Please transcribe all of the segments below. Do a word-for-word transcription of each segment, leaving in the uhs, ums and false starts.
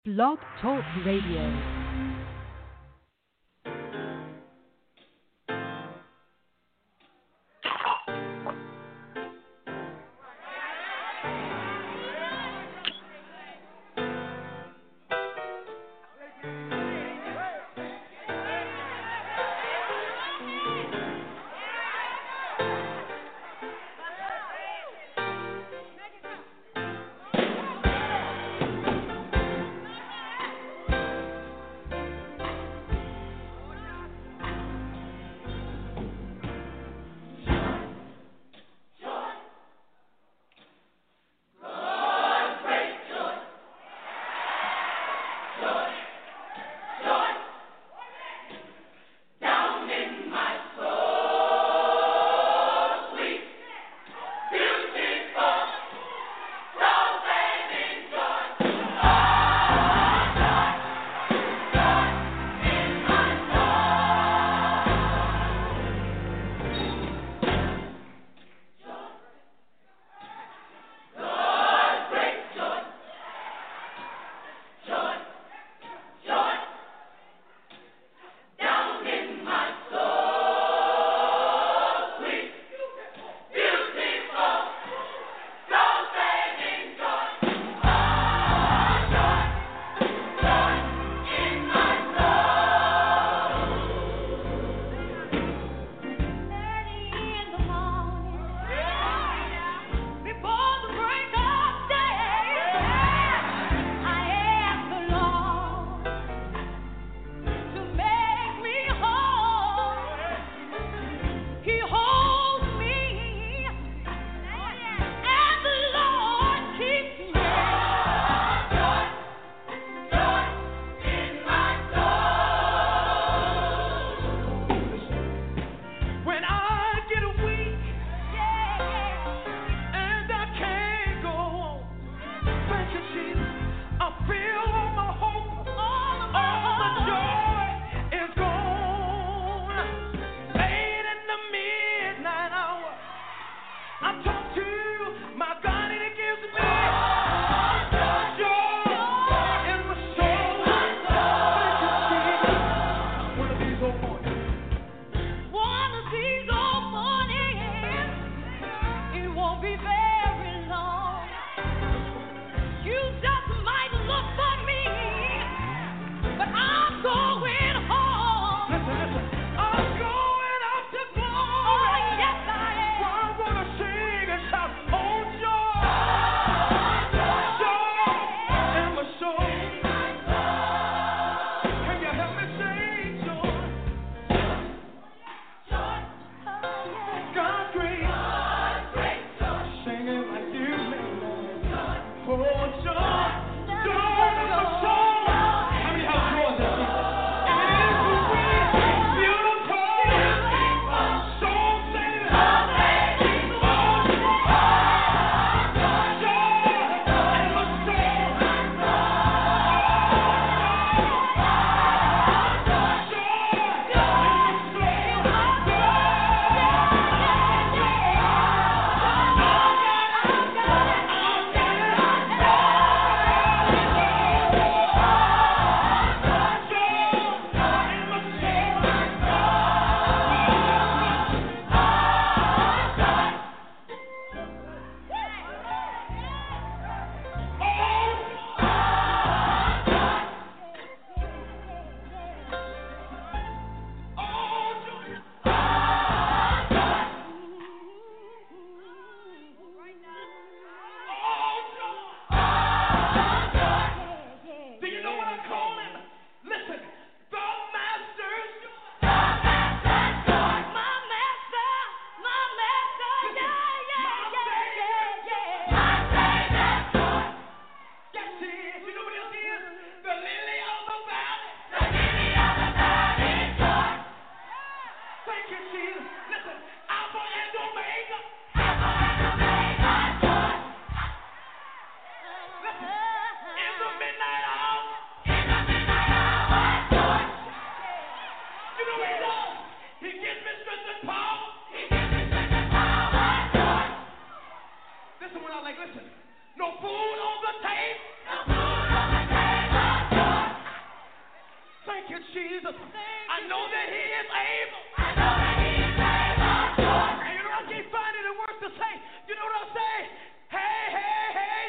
Blog Talk Radio. you, Jesus. I know that He is able. I know that He is able. And you know, I can't find any words to say. You know what I'm saying? Hey, hey, hey.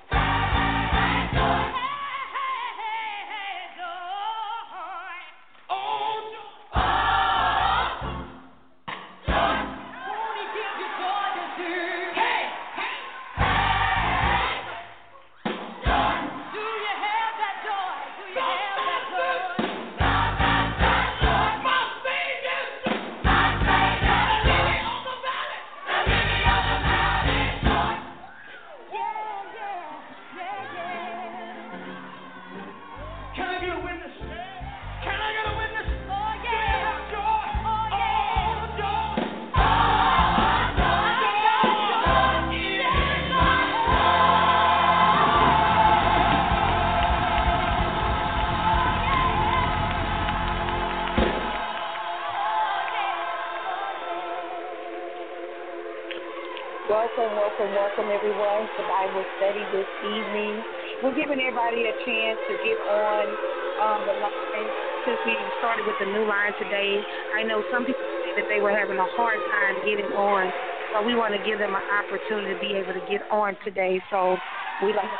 Welcome, welcome, welcome, everyone, to Bible study this evening. We're giving everybody a chance to get on um, the line since we started with the new line today. I know some people say that they were having a hard time getting on, so we want to give them an opportunity to be able to get on today. So we like to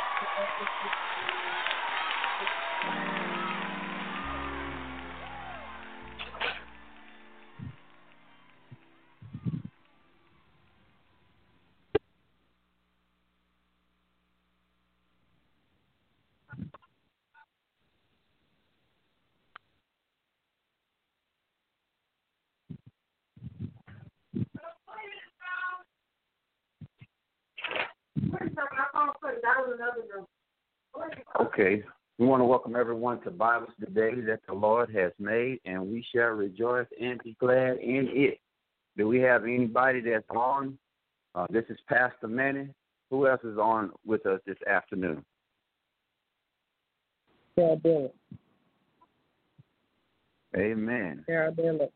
Okay, we want to welcome everyone to Bible Today that the Lord has made, and we shall rejoice and be glad in it. Do we have anybody that's on? Uh, this is Pastor Manny. Who else is on with us this afternoon? Sarah Billett. Amen. Sarah Billett.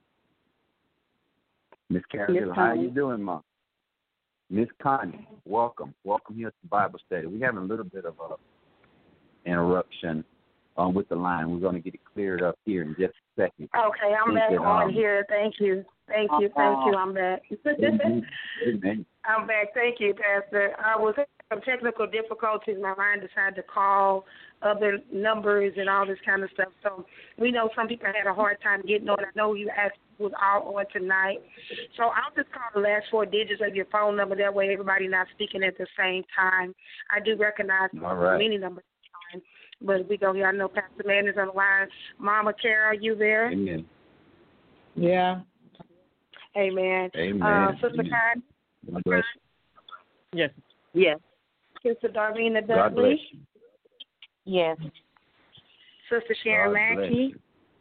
Miss Carol, how are you doing, Mom? Miss Connie, welcome. Welcome here to Bible Study. We're having a little bit of a interruption um, with the line. We're going to get it cleared up here in just a second. Okay, I'm back that, on um, here. Thank you. Thank you. Thank you. I'm back. Amen. I'm back. Thank you, Pastor. I was having some technical difficulties. My line decided to call other numbers and all this kind of stuff. So we know some people had a hard time getting on. I know you asked was all on tonight. So I'll just call the last four digits of your phone number. That way everybody not speaking at the same time. I do recognize right. many numbers. But we go here. I know Pastor Mann is on the line. Mama Carol, are you there? Amen. Yeah. Amen. Amen. Uh, Sister Con? God bless you. Yes. Yes. Sister Darlene Dudley? God bless you. Yes. Sister Sharon God Mackey?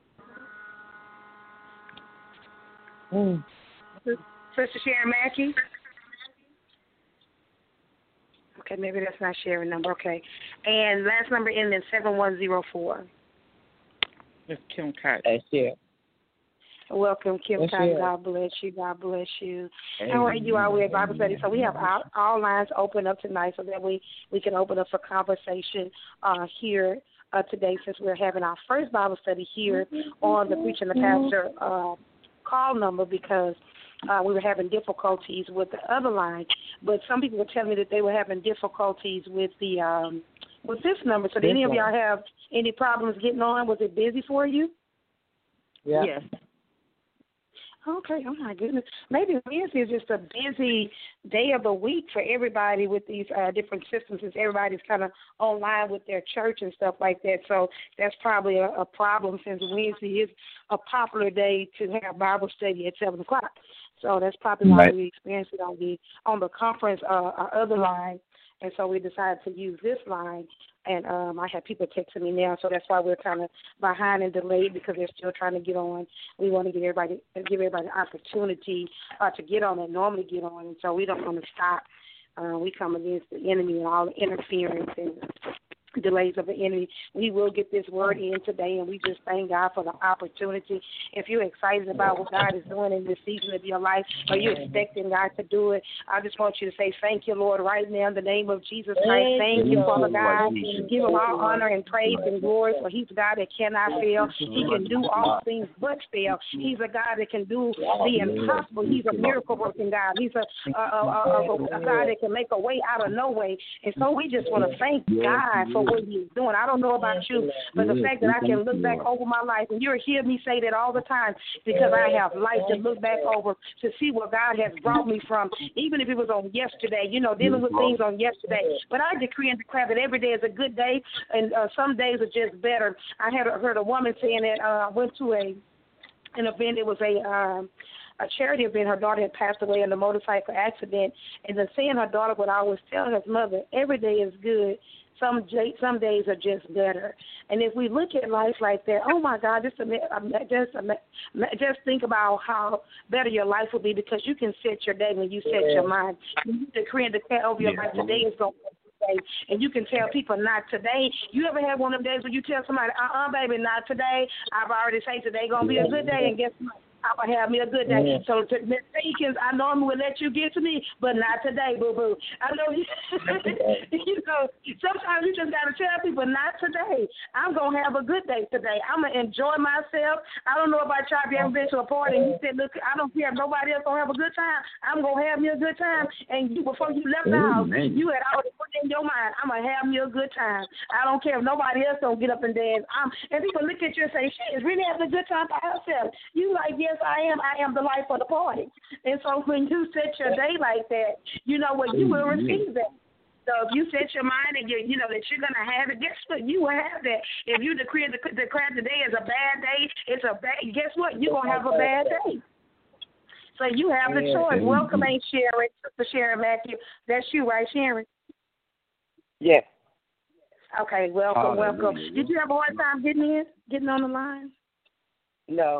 Mm. Sister Sharon Mackey? Okay, maybe that's not Sharon number. Okay. And last number in is seven one zero four. It's Kim Cotton. That's it. Welcome, Kim That's Cotton. it. God bless you. God bless you. Amen. How are you all? We're at Bible study. So we have all, all lines open up tonight so that we, we can open up for conversation uh, here uh, today since we're having our first Bible study here on the Preaching the Pastor uh, call number because Uh, we were having difficulties with the other line, but some people were telling me that they were having difficulties with the um, with this number. So, did any of y'all have any problems getting on? Was it busy for you? Yeah. Yes. Okay. Oh my goodness. Maybe Wednesday is just a busy day of the week for everybody with these uh, different systems, since everybody's kind of online with their church and stuff like that. So that's probably a, a problem, since Wednesday is a popular day to have Bible study at seven o'clock. So that's probably why right. we experienced it on the on the conference, uh, our other line, and so we decided to use this line. And um, I have people texting me now, so that's why we're kind of behind and delayed because they're still trying to get on. We want to give everybody give everybody an opportunity uh, to get on and normally get on, and so we don't want to stop. Uh, we come against the enemy and all the interference and delays of the enemy. We will get this word in today, and we just thank God for the opportunity. If you're excited about what God is doing in this season of your life, or you're expecting God to do it, I just want you to say thank you, Lord, right now in the name of Jesus Christ. Thank you, Father God. Give him all honor and praise and glory, for he's a God that cannot fail. He can do all things but fail. He's a God that can do the impossible. He's a miracle-working God. He's a, a, a, a, a God that can make a way out of no way. And so we just want to thank God for what he's doing. I don't know about you, but the fact that I can look back over my life, and you'll hear me say that all the time, because I have life to look back over to see where God has brought me from, even if it was on yesterday, you know, dealing with things on yesterday. But I decree and declare that every day is a good day, and uh, some days are just better. I had heard a woman saying that I uh, went to a an event. It was a um, a charity event. Her daughter had passed away in a motorcycle accident, and then seeing her daughter would always tell her mother, every day is good. Some some days are just better. And if we look at life like that, oh my God, just just just think about how better your life will be, because you can set your day when you set your mind. You decree and declare over your life, today is going to be a good day. And you can tell people, not today. You ever had one of them days where you tell somebody, uh-uh, baby, not today. I've already said today going to be a good day, and guess what? I'm going to have me a good day. Yeah. So, to, Deacons, I normally would let you get to me, but not today, boo-boo. I know you, you know, sometimes you just got to tell people, not today. I'm going to have a good day today. I'm going to enjoy myself. I don't know about y'all, if you ever been to a party and you said, look, I don't care if nobody else going to have a good time. I'm going to have me a good time. And you, before you left the house, you had already put in your mind, I'm going to have me a good time. I don't care if nobody else don't get up and dance. I'm, and people look at you and say, she is really having a good time by herself. You like, yes, I am. I am the life of the party. And so when you set your day like that, you know what, you will receive that. So if you set your mind and you you know that you're going to have it, guess what? You will have that. If you decree and declare today is a bad day, it's a bad, guess what? You're going to have a bad day. So you have the choice. Welcome, Aunt Sharon, Sister Sharon Matthew. That's you, right, Sharon? Yes. Okay, welcome, welcome. Did you have a hard time getting in, getting on the line? No.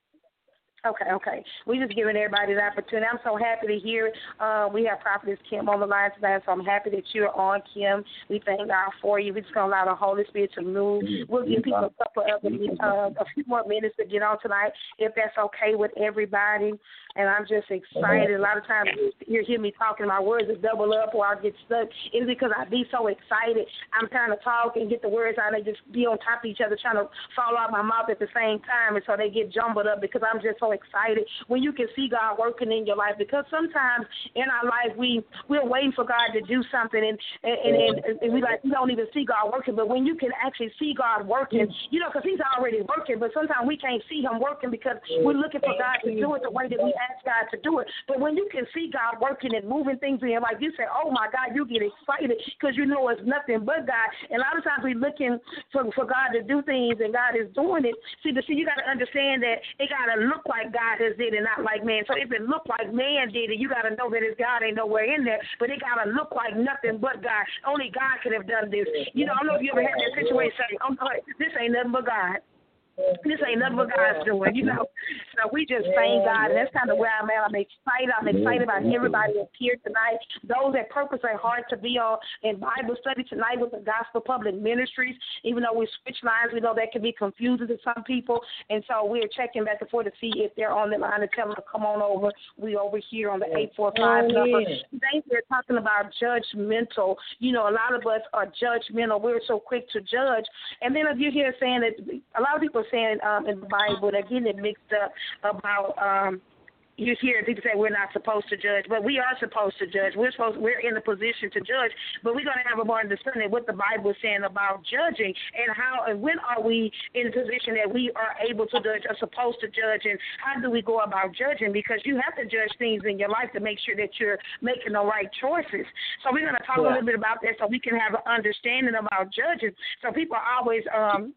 Okay, okay. We're just giving everybody the opportunity. I'm so happy to hear it. Uh, we have Prophetess Kim on the line tonight, so I'm happy that you're on, Kim. We thank God for you. We're just going to allow the Holy Spirit to move. We'll give people a couple of uh, a few more minutes to get on tonight, if that's okay with everybody. And I'm just excited. A lot of times you hear me talking, my words will double up or I'll get stuck. It's because I be so excited. I'm trying to talk and get the words out and just be on top of each other, trying to fall out my mouth at the same time, and so they get jumbled up because I'm just so excited when you can see God working in your life. Because sometimes in our life we we're waiting for God to do something, and and, and, and we like we don't even see God working. But when you can actually see God working, you know, because He's already working. But sometimes we can't see Him working because we're looking for God to do it the way that we ask God to do it. But when you can see God working and moving things in your life, you say, "Oh my God!" You get excited because you know it's nothing but God. And a lot of times we're looking for for God to do things, and God is doing it. See, but see, you got to understand that it got to look like God has did it, not like man. So if it looked like man did it, you got to know that it's God ain't nowhere in there. But it got to look like nothing but God. Only God could have done this. You know, I don't know if you ever had that situation saying, "Oh, this ain't nothing but God. This ain't nothing but God's doing," you know. So we just thank God, and that's kind of where I'm at. I'm excited. I'm excited about everybody that's here tonight. Those that purpose their heart to be on in Bible study tonight with the Gospel Public Ministries. Even though we switch lines, we know that can be confusing to some people, and so we're checking back and forth to see if they're on the line and tell them to come on over. We over here on the eight four five number. Today we're talking about judgmental. You know, a lot of us are judgmental. We're so quick to judge, and then if you're here saying that a lot of people saying um, in the Bible, they're getting it mixed up about um, you hear people say we're not supposed to judge, but we are supposed to judge. We're supposed we're in a position to judge, but we're going to have a more understanding of what the Bible is saying about judging and how and when are we in a position that we are able to judge, are supposed to judge, and how do we go about judging? Because you have to judge things in your life to make sure that you're making the right choices. So we're going to talk yeah. a little bit about that so we can have an understanding about judging. So people are always um,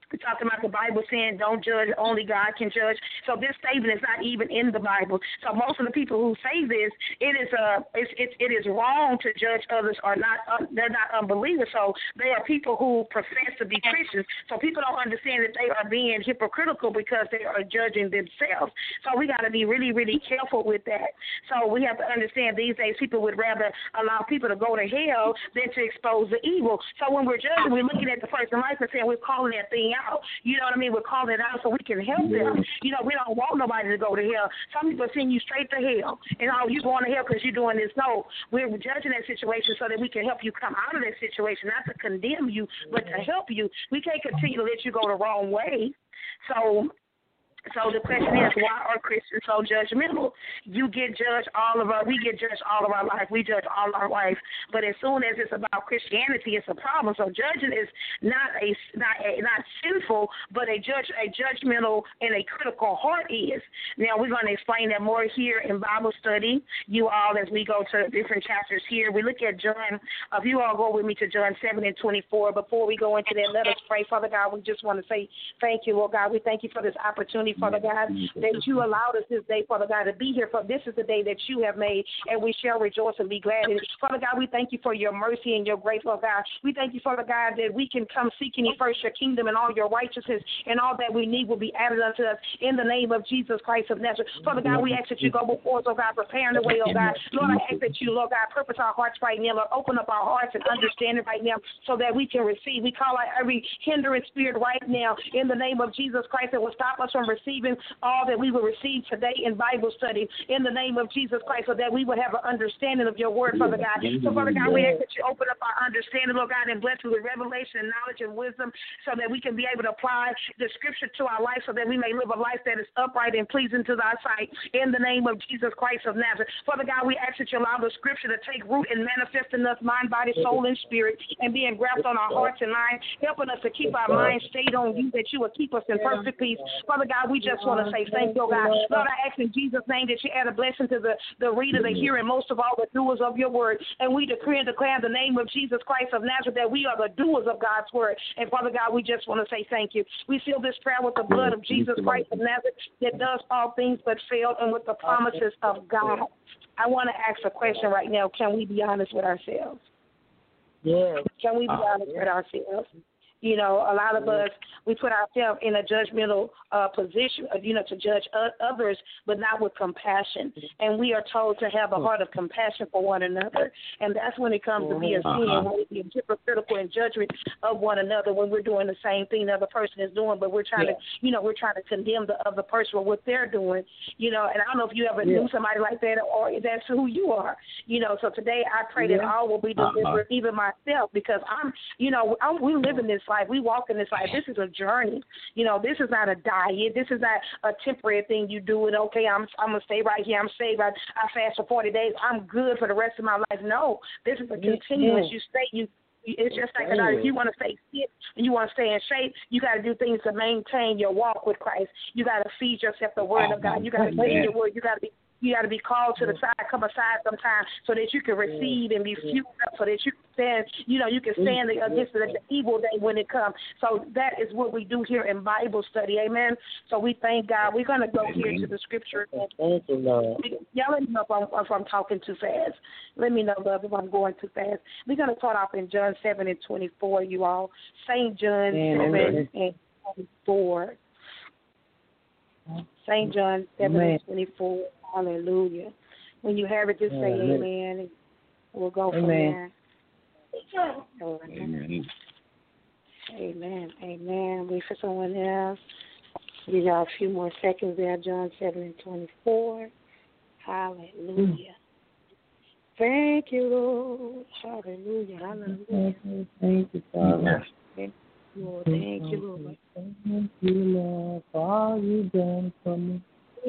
We're talking about the Bible saying don't judge, only God can judge. So this statement is not even in the Bible. So most of the people who say this, it is uh, it's, it's, it is wrong to judge others or not. Uh, they're not unbelievers. So they are people who profess to be Christians. So people don't understand that they are being hypocritical because they are judging themselves. So we got to be really, really careful with that. So we have to understand these days people would rather allow people to go to hell than to expose the evil. So when we're judging, we're looking at the person life and saying we're calling that thing out. You know what I mean? We're calling it out so we can help them. You know, we don't want nobody to go to hell. Some people send you straight to hell. And, oh, you going to hell because you're doing this. No, we're judging that situation so that we can help you come out of that situation, not to condemn you, but to help you. We can't continue to let you go the wrong way. So So the question is, why are Christians so judgmental? You get judged all of our, we get judged all of our life. We judge all our life. But as soon as it's about Christianity, it's a problem. So judging is not a not a, not sinful, but a judge a judgmental and a critical heart is. Now we're going to explain that more here in Bible study. You all, as we go to different chapters here, we look at John. If you all go with me to John seven and twenty-four. Before we go into that, let us pray. Father God, we just want to say thank you, Lord God. We thank you for this opportunity, Father God, that you allowed us this day, Father God, to be here. For this is the day that you have made, and we shall rejoice and be glad in it. Father God, we thank you for your mercy and your grace, Lord God. We thank you, Father God, that we can come seeking you first, your kingdom and all your righteousness, and all that we need will be added unto us in the name of Jesus Christ of Nazareth. Father God, we ask that you go before us, oh God, preparing the way, oh God. Lord, I ask that you, Lord God, purpose our hearts right now. Lord, open up our hearts and understand it right now so that we can receive. We call out every hindering spirit right now in the name of Jesus Christ that will stop us from receiving all that we will receive today in Bible study in the name of Jesus Christ, so that we will have an understanding of your word, Father God. So, Father God, we ask that you open up our understanding, Lord God, and bless us with revelation and knowledge and wisdom so that we can be able to apply the scripture to our life so that we may live a life that is upright and pleasing to thy sight in the name of Jesus Christ of Nazareth. Father God, we ask that you allow the scripture to take root and manifest in us mind, body, soul, and spirit, and be engrafted on our hearts and minds, helping us to keep our minds stayed on you, that you will keep us in perfect peace. Father God, we just want to say thank you, God. Lord, I ask in Jesus' name that you add a blessing to the, the reader, the hearer, and most of all the doers of your word. And we decree and declare in the name of Jesus Christ of Nazareth that we are the doers of God's word. And Father God, we just want to say thank you. We seal this prayer with the blood of Jesus Christ of Nazareth that does all things but fail, and with the promises of God. I want to ask a question right now. Can we be honest with ourselves? Yes. Can we be honest with ourselves? You know, a lot of us, we put ourselves in a judgmental uh, position, you know, to judge others, but not with compassion. And we are told to have a heart of compassion for one another. And that's when it comes to be a sin, when we be hypocritical in judgment of one another, when we're doing the same thing the other person is doing, but we're trying yeah. to, you know, we're trying to condemn the other person for what they're doing. You know, and I don't know if you ever yeah. knew somebody like that, or that's who you are. You know, so today I pray yeah. that all will be delivered, uh-huh. even myself, because I'm, you know, I'm, we live in this life. We walk in this life. This is a journey. You know, this is not a diet. This is not a temporary thing you do. And okay, I'm I'm gonna stay right here. I'm saved. I, I fast for forty days. I'm good for the rest of my life. No, this is a continuous. You stay. You. It's just like that. If you want to stay fit and you want to stay in shape, you got to do things to maintain your walk with Christ. You got to feed yourself the Word of God. You got to feed your Word. You got to be. You got to be called to the side, come aside sometime, so that you can receive and be fueled up, so that you can stand, you know, you can stand against the, the evil day when it comes. So that is what we do here in Bible study, amen. So we thank God. We're going to go here to the scripture. Thank you, Lord. Y'all let me know if I'm, if I'm talking too fast. Let me know, love, if I'm going too fast. We're going to start off in John seven and twenty-four, you all. Saint John seven and twenty-four. Saint John seven and twenty-four. Hallelujah. When you have it, just say amen, amen and we'll go from amen. there. Amen. Amen. Amen. Wait for someone else. We got a few more seconds there. John seven and twenty-four. Hallelujah. Mm. Thank you, Lord. Hallelujah. Hallelujah. Thank you, Father. Thank you, Lord. Thank you, Lord. Thank you, Lord, for all you've done for me.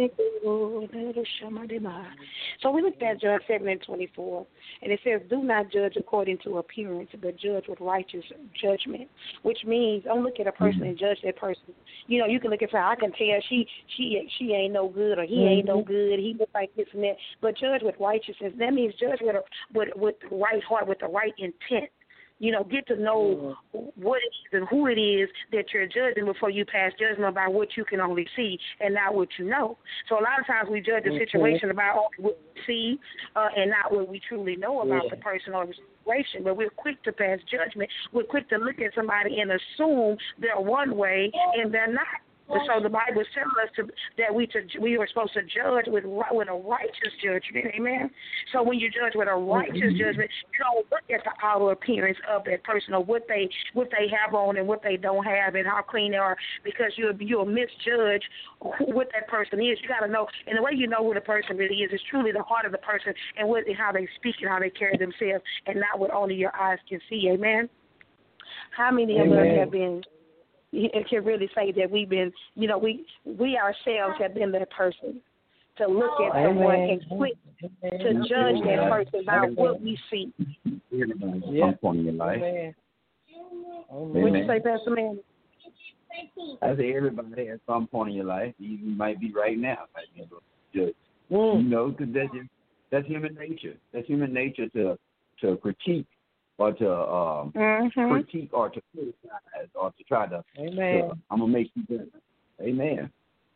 So we looked at John seven and twenty-four, and it says, do not judge according to appearance, but judge with righteous judgment, which means don't look at a person and judge that person. You know, you can look at her, I can tell she she she ain't no good, or he ain't no good, he looks like this and that, but judge with righteousness. That means judge with a with, with the right heart, with the right intent. You know, get to know what it is and who it is that you're judging before you pass judgment about what you can only see and not what you know. So a lot of times we judge a situation about only what we see uh, and not what we truly know about yeah. the person or the situation. But we're quick to pass judgment. We're quick to look at somebody and assume they're one way and they're not. And so the Bible is telling us to, that we to, we are supposed to judge with with a righteous judgment, amen? So when you judge with a righteous judgment, you don't look at the outer appearance of that person or what they what they have on and what they don't have and how clean they are, because you'll, you'll misjudge what that person is. You got to know, and the way you know who the person really is is truly the heart of the person and what how they speak and how they carry themselves and not what only your eyes can see, amen? How many of us have been... It can really say that we've been, you know, we we ourselves have been that person to look at someone and quick to judge that person by what we see. Everybody at some point in your life. What you say, Pastor Man? I say everybody at some point in your life. You might be right now. Just, mm. You know, because that's, that's human nature. That's human nature to to critique. Or to um, mm-hmm. critique, or to criticize, or to try to. Amen. To, I'm gonna make you better. Amen.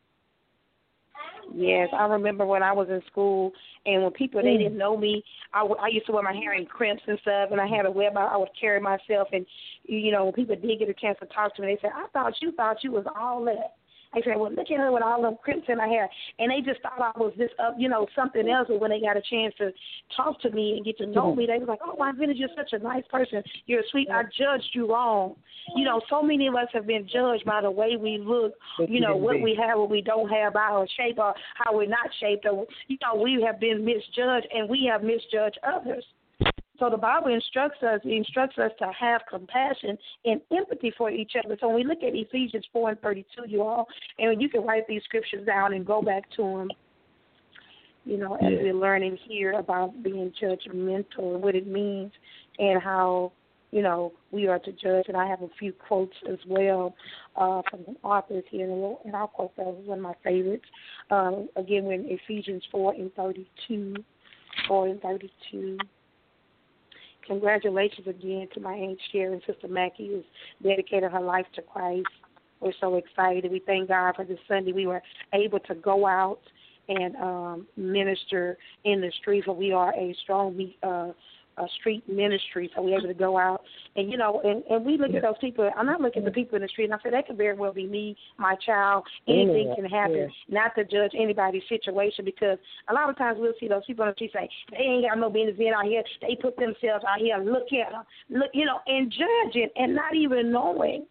Yes, I remember when I was in school, and when people mm. they didn't know me, I, w- I used to wear my hair in crimps and stuff, and I had a web. I would carry myself, and you know, when people did get a chance to talk to me, they said, "I thought you thought you was all that." I said, well, look at her with all them crimps in her hair. And they just thought I was this, uh, you know, something else. But when they got a chance to talk to me and get to know me, they was like, oh, my goodness, you're such a nice person. You're sweet. I judged you wrong. You know, so many of us have been judged by the way we look, you know, what we have, what we don't have, by our shape, or how we're not shaped. Or, you know, we have been misjudged, and we have misjudged others. So the Bible instructs us, it instructs us to have compassion and empathy for each other. So when we look at Ephesians four and thirty-two, you all, and you can write these scriptures down and go back to them, you know, as yeah. we're learning here about being judgmental and what it means and how, you know, we are to judge. And I have a few quotes as well uh, from the authors here, and I'll quote that was one of my favorites. Uh, again, we're in Ephesians four and thirty-two, four and thirty-two. Congratulations again to my Aunt Sharon, Sister Mackie, who's dedicated her life to Christ. We're so excited. We thank God for this Sunday. We were able to go out and um, minister in the streets. So we are a strong uh, a street ministry, so we're able to go out. And, you know, and, and we look yeah. at those people. I'm not looking at the people in the street, and I say that could very well be me, my child. Anything yeah. can happen, yeah. not to judge anybody's situation, because a lot of times we'll see those people on the street say, they ain't got no business being out here. They put themselves out here, look at them, look, you know, and judging and not even knowing.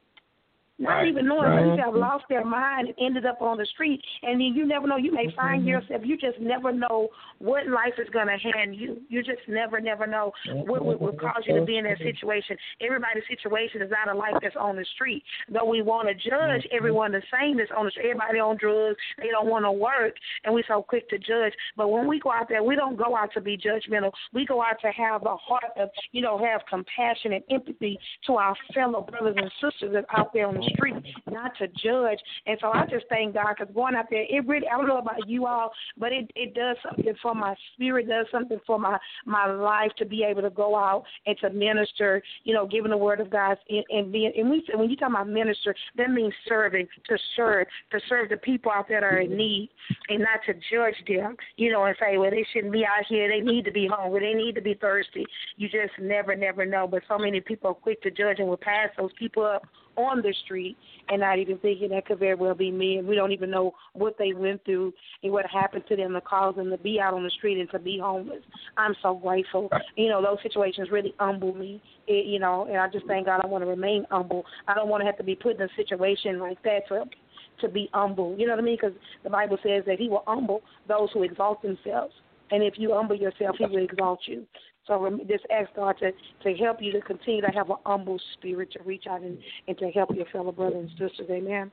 Not right, even knowing right. people have lost their mind and ended up on the street. And then you never know. You may find mm-hmm. yourself, you just never know what life is going to hand you. You just never, never know what would, would cause you to be in that situation. Everybody's situation is not a life that's on the street. Though we want to judge everyone the same that's on the street. Everybody on drugs, they don't want to work, and we're so quick to judge. But when we go out there, we don't go out to be judgmental. We go out to have a heart of, you know, have compassion and empathy to our fellow brothers and sisters that's out there on the street, not to judge. And so I just thank God, because going out there, it really, I don't know about you all, but it, it does something for my spirit, does something for my, my life to be able to go out and to minister, you know, giving the word of God. And, and, being, and we, when you talk about minister, that means serving, to serve, to serve the people out there that are in need, and not to judge them, you know, and say, well, they shouldn't be out here. They need to be hungry. They need to be thirsty. You just never, never know. But so many people are quick to judge and will pass those people up on the street and not even thinking that could very well be me, and we don't even know what they went through and what happened to them to cause them to be out on the street and to be homeless. I'm so grateful. You know, those situations really humble me, it, you know, and I just thank God I want to remain humble. I don't want to have to be put in a situation like that to, to be humble. You know what I mean? Because the Bible says that he will humble those who exalt themselves. And if you humble yourself, he will exalt you. So just ask God to, to help you to continue to have an humble spirit to reach out and, and to help your fellow brothers and sisters. Amen.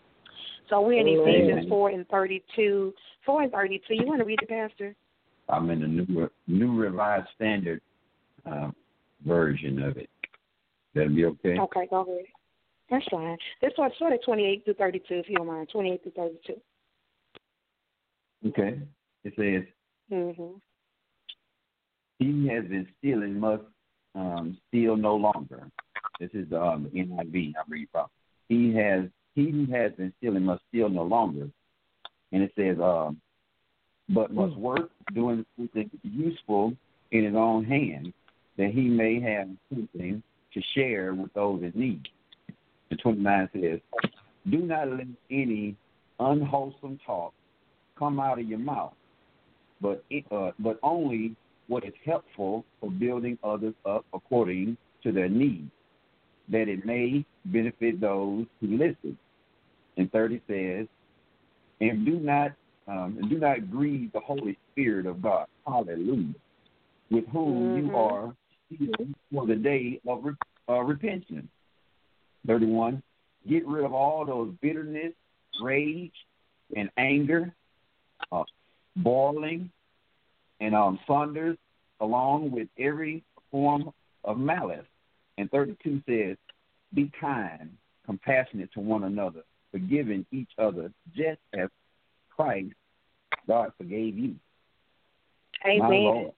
So we're in Ephesians four and thirty-two. four and thirty-two. You want to read it, Pastor? I'm in the New, new Revised Standard uh, version of it. That'll be okay? Okay, go ahead. That's fine. This one sort of twenty-eight through thirty-two, if you don't mind. twenty-eight through thirty-two. Okay. It says, mm-hmm. he has been stealing much um, steal no longer. This is the um, N I V I'm reading from. He has he who has been stealing must steal no longer. And it says, um, but must work doing something useful in his own hand, that he may have something to share with those in need. And twenty-nine says, do not let any unwholesome talk come out of your mouth, but uh, but only what is helpful for building others up according to their needs, that it may benefit those who listen. And thirty says, and do not um, and do not grieve the Holy Spirit of God, hallelujah, with whom mm-hmm. you are sealed for the day of re- uh, repentance. thirty-one, get rid of all those bitterness, rage, and anger, uh, boiling, and um, thunders, along with every form of malice. And thirty-two says, be kind, compassionate to one another, forgiving each other, just as Christ, God, forgave you. Amen.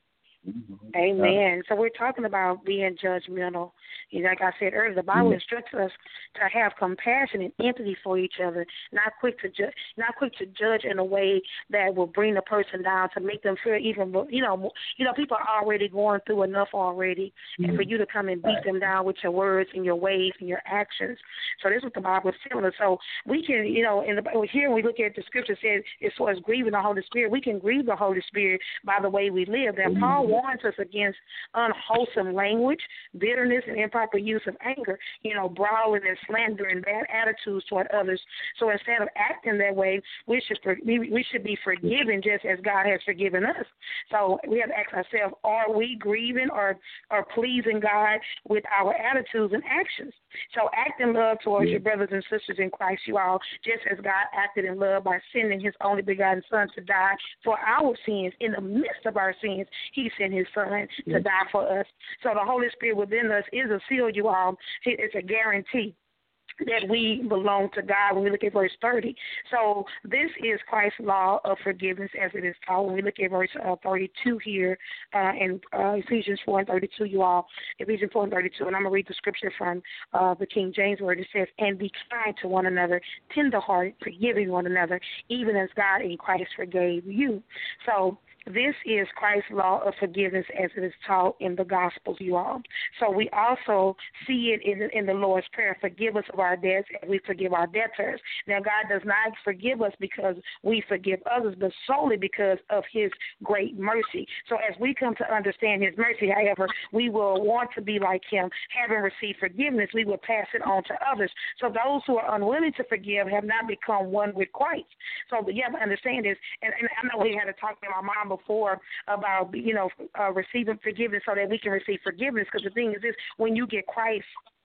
Amen. So we're talking about being judgmental. And like I said earlier, the Bible instructs us to have compassion and empathy for each other, not quick to judge, not quick to judge in a way that will bring the person down, to make them feel even, you know, you know, people are already going through enough already, and for you to come and beat them down with your words and your ways and your actions. So this is what the Bible is telling us. So we can, you know, in the here when we look at the scripture says as far as grieving the Holy Spirit, we can grieve the Holy Spirit by the way we live. Now Paul warns us against unwholesome language, bitterness, and improper use of anger, you know, brawling and slander and bad attitudes toward others. So instead of acting that way, we should we, we should be forgiven just as God has forgiven us. So we have to ask ourselves, are we grieving or, or pleasing God with our attitudes and actions? So act in love towards yeah. your brothers and sisters in Christ, you all, just as God acted in love by sending his only begotten Son to die for our sins. In the midst of our sins, he sent his Son yeah. to die for us. So the Holy Spirit within us is a seal, you all. It's a guarantee that we belong to God when we look at verse thirty. So this is Christ's law of forgiveness as it is taught. When we look at verse uh, thirty-two here uh, in uh, Ephesians four and thirty-two, you all, Ephesians four and thirty-two, and I'm going to read the scripture from uh, the King James where it says, and be kind to one another, tenderhearted, forgiving one another, even as God in Christ forgave you. So this is Christ's law of forgiveness as it is taught in the Gospels, you all. So we also see it in the, in the Lord's Prayer, forgive us of our debts as we forgive our debtors. Now, God does not forgive us because we forgive others, but solely because of his great mercy. So as we come to understand his mercy, however, we will want to be like him. Having received forgiveness, we will pass it on to others. So those who are unwilling to forgive have not become one with Christ. So you have to understand this, and, and I know we had a talk to my mom before about, you know, uh, receiving forgiveness so that we can receive forgiveness, because the thing is this, when you get Christ,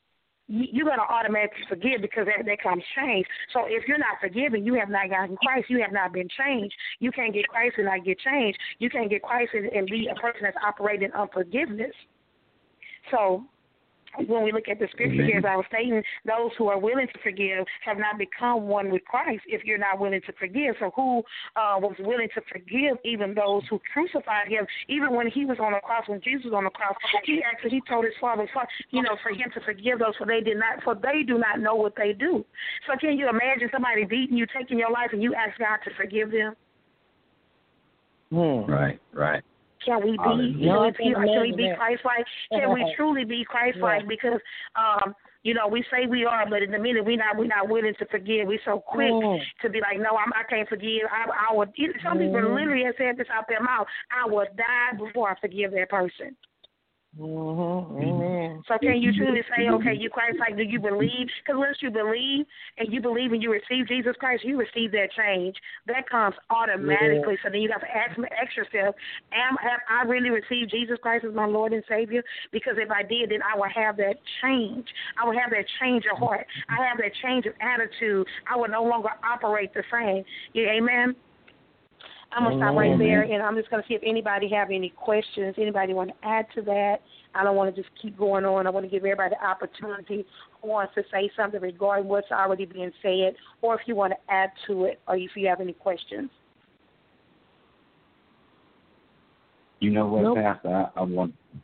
you're going to automatically forgive because that, that comes change. So if you're not forgiven, you have not gotten Christ. You have not been changed. You can't get Christ and not get changed. You can't get Christ and, and be a person that's operating unforgiveness. So when we look at the scripture here, as I was stating, those who are willing to forgive have not become one with Christ if you're not willing to forgive. So who uh, was willing to forgive even those who crucified him? Even when he was on the cross, when Jesus was on the cross, he actually he told his father, you know, for him to forgive those, for they did not, for they do not know what they do. So can you imagine somebody beating you, taking your life, and you ask God to forgive them? Hmm. Right, right. Can we be, you know, can we be Christ-like? Can we truly be Christ-like? Because, um, you know, we say we are, but in the minute we not we not willing to forgive. We so quick mm. to be like, no, I'm, I can't forgive. I, I would. Some mm. people literally have said this out their mouth. I would die before I forgive that person. Mm-hmm. Amen. So can you truly say, okay, you Christ, like, do you believe? Because once you believe and you believe and you receive Jesus Christ, you receive that change. That comes automatically. Yeah. So then you have to ask, ask yourself, am have I really received Jesus Christ as my Lord and Savior? Because if I did, then I will have that change. I will have that change of heart. I have that change of attitude. I will no longer operate the same. Yeah, amen? I'm going to stop right there, and I'm just going to see if anybody have any questions, anybody want to add to that. I don't want to just keep going on. I want to give everybody the opportunity who wants to say something regarding what's already being said, or if you want to add to it, or if you have any questions. You know what, nope. Pastor? I, I want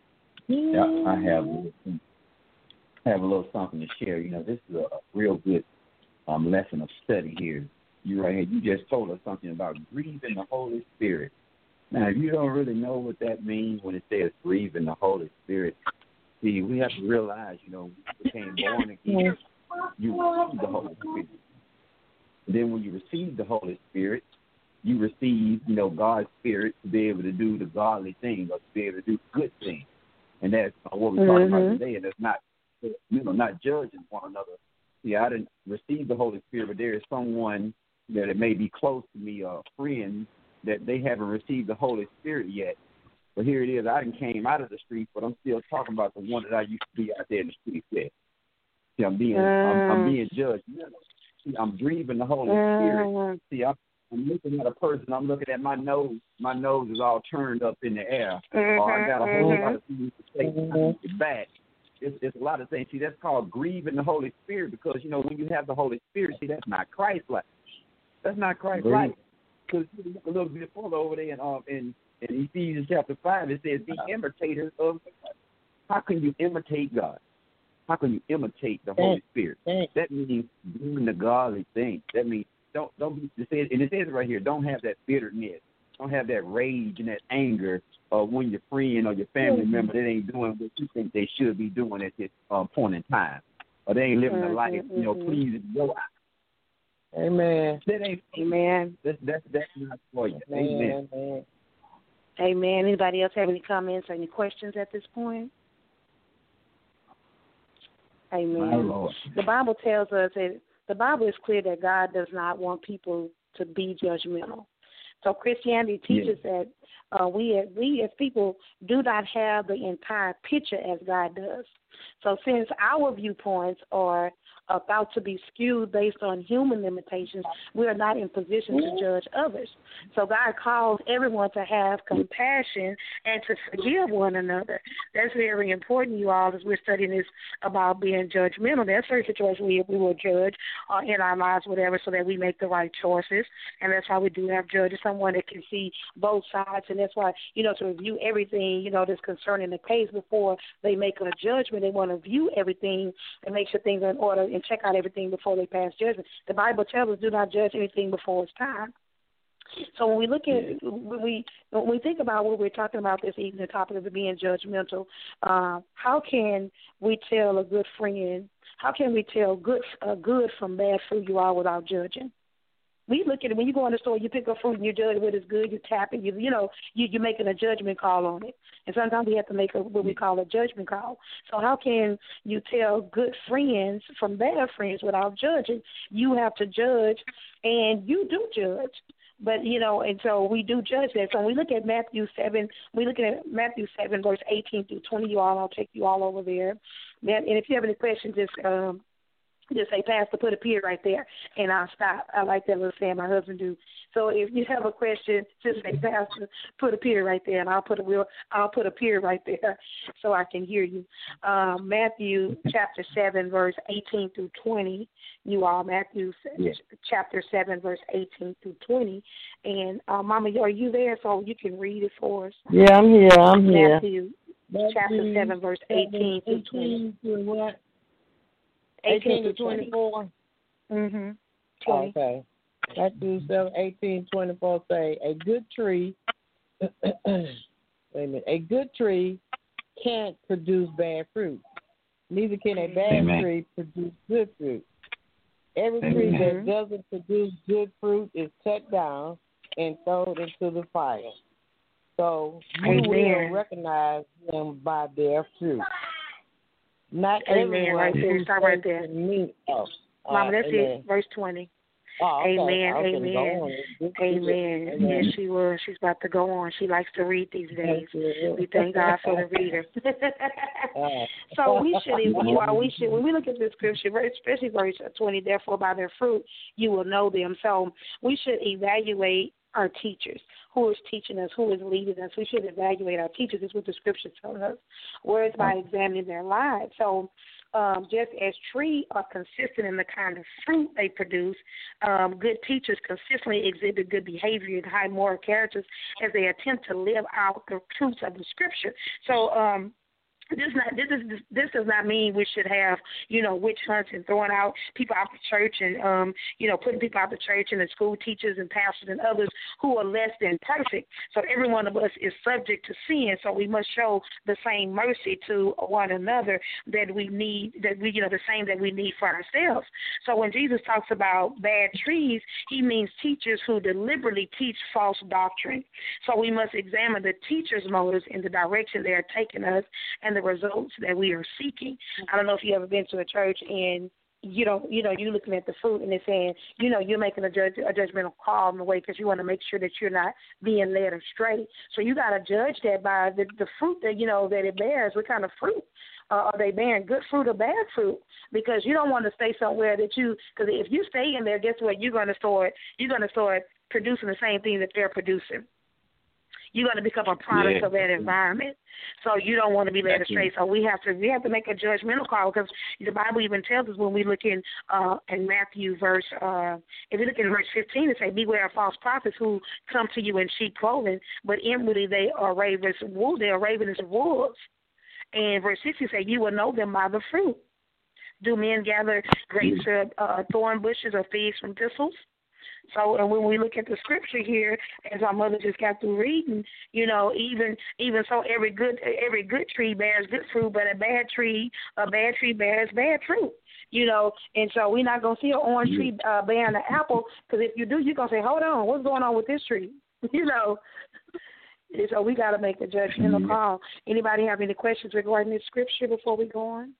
Yeah, I have I have a little something to share. You know, this is a real good um, lesson of study here. You right here, you just told us something about grieving the Holy Spirit. Now, if you don't really know what that means when it says grieving the Holy Spirit, see, we have to realize, you know, we became born again, you received the Holy Spirit. And then when you receive the Holy Spirit, you receive, you know, God's Spirit to be able to do the godly thing or to be able to do good things. And that's what we're talking mm-hmm. about today. And it's not, you know, not judging one another. See, I didn't receive the Holy Spirit, but there is someone that it may be close to me, a friend, that they haven't received the Holy Spirit yet. But here it is. I done came out of the streets, but I'm still talking about the one that I used to be out there in the streets with. See, I'm being, mm. I'm, I'm being judged. See, I'm grieving the Holy mm. Spirit. See, I'm, I'm looking at a person. I'm looking at my nose. My nose is all turned up in the air. Mm-hmm, or I got a whole mm-hmm. lot of things to say mm-hmm. back. It's, it's a lot of things. See, that's called grieving the Holy Spirit because, you know, when you have the Holy Spirit, see, that's not Christ-like. That's not Christ-like. Because you look a little bit further over there in, um, in, in Ephesians chapter five, it says, be imitators of God. How can you imitate God? How can you imitate the Holy Spirit? That means doing the godly thing. That means don't don't be, it says, and it says it right here, don't have that bitterness. Don't have that rage and that anger uh, when your friend or your family member that ain't doing what you think they should be doing at this um, point in time. Or they ain't living a life, you know, pleasing your eyes. Amen. That ain't, Amen. That's, that's, that's not for you. Amen. Amen. Amen. Anybody else have any comments or any questions at this point? Amen. The Bible tells us that the Bible is clear that God does not want people to be judgmental. So Christianity teaches yes. that uh, we, we as people do not have the entire picture as God does. So since our viewpoints are about to be skewed based on human limitations, we are not in position to judge others. So God calls everyone to have compassion and to forgive one another. That's very important, you all, as we're studying this about being judgmental. There's certain situations we, we will judge uh, in our lives, whatever, so that we make the right choices. And that's why we do have judges, someone that can see both sides. And that's why, you know, to review everything, you know, that's concerning the case before they make a judgment. They want to view everything and make sure things are in order and check out everything before they pass judgment. The Bible tells us do not judge anything before it's time. So when we look at when we when we think about what we're talking about this evening, the topic of being judgmental, uh, how can we tell a good friend? How can we tell good uh, good from bad fruit, you all, without judging? We look at it when you go in the store, you pick up fruit and you judge whether it's good. You tap it, you you know, you, you're making a judgment call on it. And sometimes we have to make a, what we call a judgment call. So how can you tell good friends from bad friends without judging? You have to judge, and you do judge. But, you know, and so we do judge that. So when we look at Matthew seven, we look at Matthew seven, verse eighteen through twenty, you all, I'll take you all over there. And if you have any questions, just um, just say, Pastor, put a period right there, and I'll stop. I like that little saying my husband do. So if you have a question, just say, Pastor, put a period right there, and I'll put a real, I'll put a period right there so I can hear you. Um, Matthew chapter seven, verse eighteen through twenty. You all, Matthew yes. chapter seven, verse eighteen through twenty. And uh, Mama, are you there so you can read it for us? Yeah, I'm here. I'm here. Matthew, Matthew chapter seven, verse eighteen through twenty. To what? eighteen to twenty-four. Mm-hmm. twenty. Okay. Matthew seven, eighteen, twenty-four say, a good tree, wait a minute, a good tree can't produce bad fruit. Neither can a bad Amen. tree produce good fruit. Every Amen. tree that doesn't produce good fruit is cut down and thrown into the fire. So you Amen. will recognize them by their fruit. Not Amen. Right there. Stop right there. Me. Oh, Mama, that's amen. it. Verse twenty. Oh, okay. Amen. Amen. Amen. Amen. Yes, she will. She's about to go on. She likes to read these days. We thank God for the reader. So we should, well, we should, when we look at this scripture, especially verse twenty, therefore by their fruit you will know them. So we should evaluate our teachers. Who is teaching us? Who is leading us? We should evaluate our teachers. That's what the scripture tells us. Whereas by examining their lives. So um, just as trees are consistent in the kind of fruit they produce, um, good teachers consistently exhibit good behavior and high moral characters as they attempt to live out the truths of the scripture. So um, This not this is this does not mean we should have, you know, witch hunts and throwing out people out the church and um you know putting people out the church and the school teachers and pastors and others who are less than perfect. So every one of us is subject to sin. So we must show the same mercy to one another that we need that we you know the same that we need for ourselves. So when Jesus talks about bad trees, he means teachers who deliberately teach false doctrine. So we must examine the teachers' motives in the direction they are taking us and the results that we are seeking. I don't know if you ever been to a church and you know, you know, you're looking at the fruit and they're saying, you know, you're making a, judge, a judgmental call in the way because you want to make sure that you're not being led astray. So you got to judge that by the, the fruit that, you know, that it bears. What kind of fruit? Uh, are they bearing good fruit or bad fruit? Because you don't want to stay somewhere that you, because if you stay in there, guess what? You're going to start, you're going to start producing the same thing that they're producing. You're going to become a product yeah. of that environment. So you don't want to be led astray. So we have to we have to make a judgmental call because the Bible even tells us when we look in uh, in Matthew verse uh, if you look in verse fifteen, it says, "Beware of false prophets who come to you in sheep clothing, but inwardly they are ravens wolves. They are ravenous wolves." And verse sixty says, "You will know them by the fruit. Do men gather grapes of uh, thorn bushes or figs from thistles?" So, and when we look at the scripture here, as our mother just got through reading, you know, even even so, every good every good tree bears good fruit, but a bad tree a bad tree bears bad fruit. You know, and so we're not gonna see an orange tree uh, bearing an apple, because if you do, you're gonna say, "Hold on, what's going on with this tree?" You know. And so we got to make the judgmental call. Anybody have any questions regarding this scripture before we go on?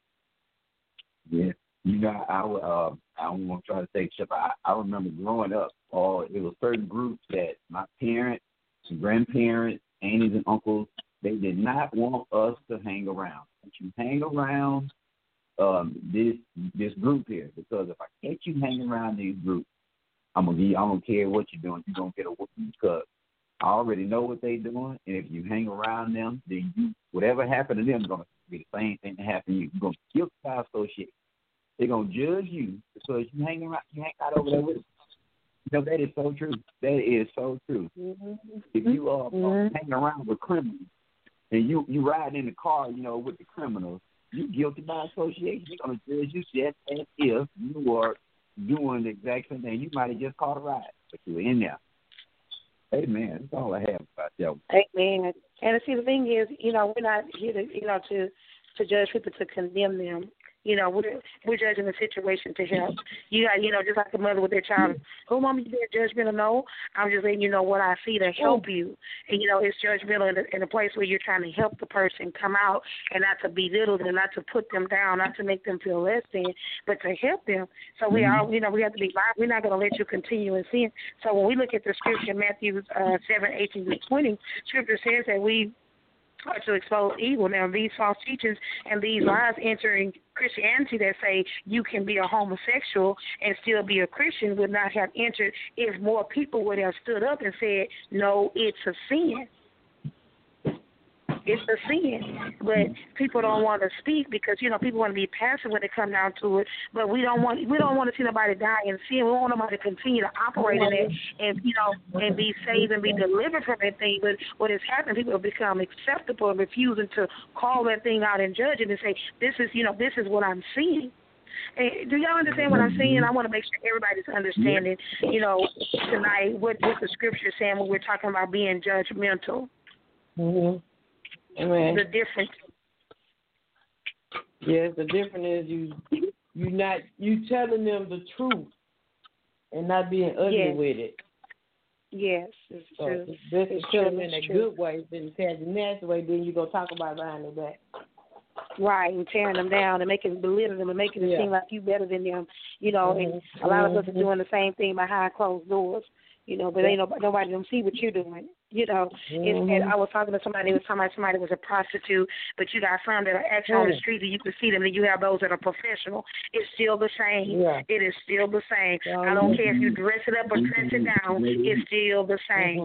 Yeah. You know, I, uh, I don't want to try to take shit, but I, I remember growing up, uh, there were certain groups that my parents, grandparents, aunties, and uncles, they did not want us to hang around. If you hang around um, this this group here, because if I catch you hanging around these groups, I'm gonna be, I don't care what you're doing, you're gonna get a whooping because I already know what they're doing, and if you hang around them, then you, whatever happened to them is gonna be the same thing that happened to you. You're gonna guilt by association. They're going to judge you because you hang around, you hang out over there with them. You know, that is so true. That is so true. Mm-hmm. If you are uh, mm-hmm. hanging around with criminals and you, you ride in the car, you know, with the criminals, you're guilty by association. They're going to judge you just as if you are doing the exact same thing. You might have just caught a ride, but you were in there. Amen. That's all I have about that. Amen. And see, the thing is, you know, we're not here to, you know, to, to judge people, to condemn them. You know, we're, we're judging the situation to help. You got, you know, just like a mother with their child. Oh, Mama, you being judgmental? No. I'm just letting you know what I see to help you. And, you know, it's judgmental in a, in a place where you're trying to help the person come out and not to belittle them, not to put them down, not to make them feel less than, but to help them. So we all, you know, we have to be, we're not going to let you continue in sin. So when we look at the scripture, Matthew uh, seven, eighteen to twenty, scripture says that we are to expose evil. Now, these false teachings and these lies entering Christianity that say you can be a homosexual and still be a Christian would not have entered if more people would have stood up and said, no, it's a sin. It's a sin, but people don't want to speak because, you know, people want to be passive when it comes down to it. But we don't want we don't want to see nobody die in sin. We want nobody to continue to operate in it and, you know, and be saved and be delivered from that thing. But what has happened, people have become acceptable and refusing to call that thing out and judge it and say, this is, you know, this is what I'm seeing. And do y'all understand what I'm saying? I want to make sure everybody's understanding, you know, tonight what, what the scripture is saying when we're talking about being judgmental. Mm-hmm. Amen. The difference. Yes, the difference is you you not you telling them the truth and not being ugly yes. with it. Yes, it's so true. This is is tell them true. in a true. good way, then you tell them nasty way, then you go talk about behind their back. Right, and tearing them down and making belittle them and making it yeah. seem like you better than them, you know. Mm-hmm. And a lot of us mm-hmm. are doing the same thing behind closed doors, you know. But yeah. ain't nobody, nobody them see what you're doing. You know, mm-hmm. it's, I was talking to somebody who was talking about somebody was a prostitute, but you got some that are actually mm-hmm. on the street and you can see them, and you have those that are professional. It's still the same. Yeah. It is still the same. Mm-hmm. I don't care if you dress it up or dress it down. It's still the same. Mm-hmm.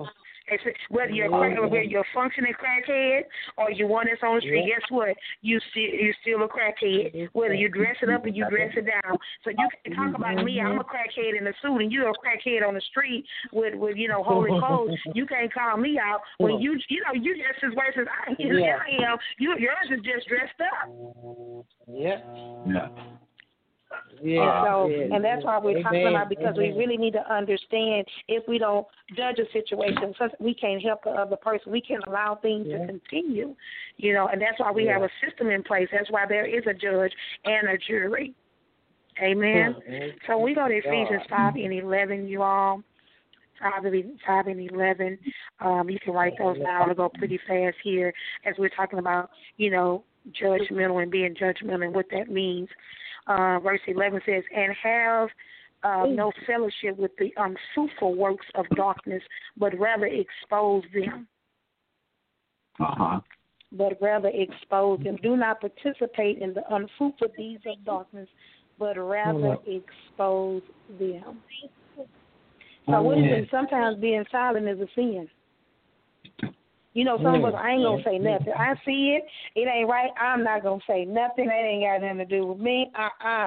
It's, whether you're a crack, whether you're a functioning crackhead or you one that's on the street, yeah. guess what? You still you're still a crackhead. Whether you dress it up or you dress it down. So you can talk about me. I'm a crackhead in the suit, and you're a crackhead on the street with with you know holy clothes. You can't call me out when you you know you just as worse as I, yeah. I am. You yours is just dressed up. Yeah. Yeah. Yeah, and so, yeah, and that's why we're Amen. talking about because Amen. we really need to understand if we don't judge a situation, we can't help the other person. We can't allow things yeah. to continue, you know, and that's why we yeah. have a system in place. That's why there is a judge and a jury. Amen. Yeah. So we go to Ephesians five and eleven, you all. Five and eleven. Um, you can write those down. I'll go pretty fast here as we're talking about, you know, judgmental and being judgmental and what that means. Uh, verse eleven says, and have uh, no fellowship with the unfruitful works of darkness, but rather expose them. Uh-huh. But rather expose them. Do not participate in the unfruitful deeds of darkness, but rather expose them. So what is it? Sometimes being silent is a sin. You know, some of us, I ain't going to say nothing. I see it. It ain't right. I'm not going to say nothing. That ain't got nothing to do with me. Uh-uh.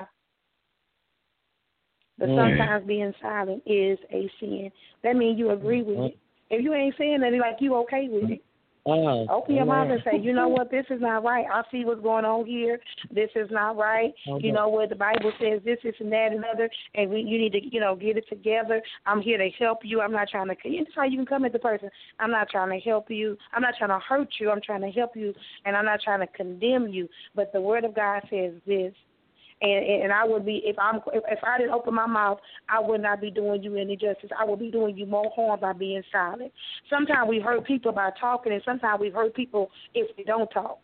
But sometimes being silent is a sin. That means you agree with it. If you ain't saying nothing, like you okay with it. Uh, Open your mouth and say, you know what, this is not right. I see what's going on here. This is not right. Okay. You know what, the Bible says this, this, and that, and other, and we, you need to, you know, get it together. I'm here to help you. I'm not trying to, that's how you can come at the person. I'm not trying to help you. I'm not trying to hurt you. I'm trying to help you, and I'm not trying to condemn you. But the Word of God says this. And and I would be if I'm if, if I didn't open my mouth, I would not be doing you any justice. I would be doing you more harm by being silent. Sometimes we hurt people by talking, and sometimes we hurt people if we don't talk.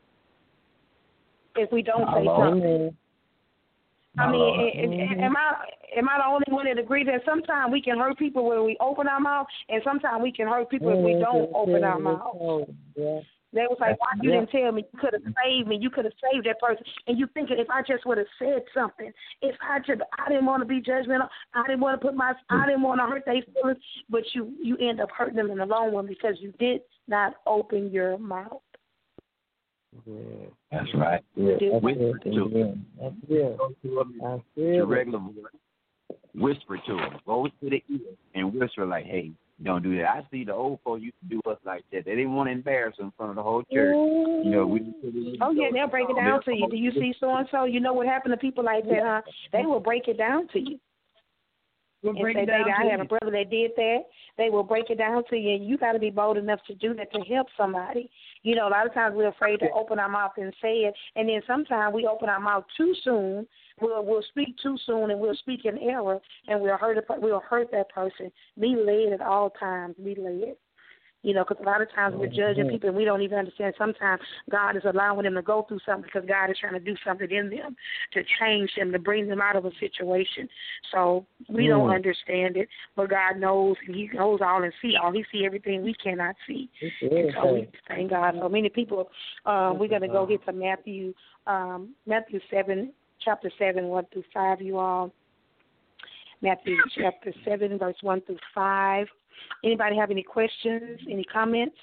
If we don't say something. I mean, am I am I the only one that agree that sometimes we can hurt people when we open our mouth, and sometimes we can hurt people if we don't open our mouth? Yeah. They was like, why you yeah. didn't tell me? You could have saved me. You could have saved that person. And you thinking if I just would have said something, if I just, I didn't want to be judgmental. I didn't want to put my, I didn't want to hurt their feelings. But you, you end up hurting them in the long run because you did not open your mouth. Yeah. That's right. Yeah. Whisper to them. Yeah. To regular whisper to them. Go to the ear and whisper like, hey, don't do that. I see the old folks used to do us like that. They didn't want to embarrass them in front of the whole church. You know, we. Oh yeah, they'll break it down to you. Do you see so and so? You know what happened to people like that, huh? They will break it down to you. We'll break and say, baby, I had a brother that did that. They will break it down to you, and you got to be bold enough to do that to help somebody. You know, a lot of times we're afraid to open our mouth and say it, and then sometimes we open our mouth too soon. We'll we'll speak too soon, and we'll speak in error, and we'll hurt a, we'll hurt that person. Be led at all times. Be led. You know, because a lot of times we're judging people and we don't even understand. Sometimes God is allowing them to go through something because God is trying to do something in them to change them, to bring them out of a situation. So we mm. don't understand it, but God knows, and He knows all and see all. He see everything we cannot see. And so we thank God. So many people, um, we're going to go get to Matthew, um, Matthew seven, chapter seven, one through five, you all. Matthew chapter seven, verse one through five. Anybody have any questions, any comments?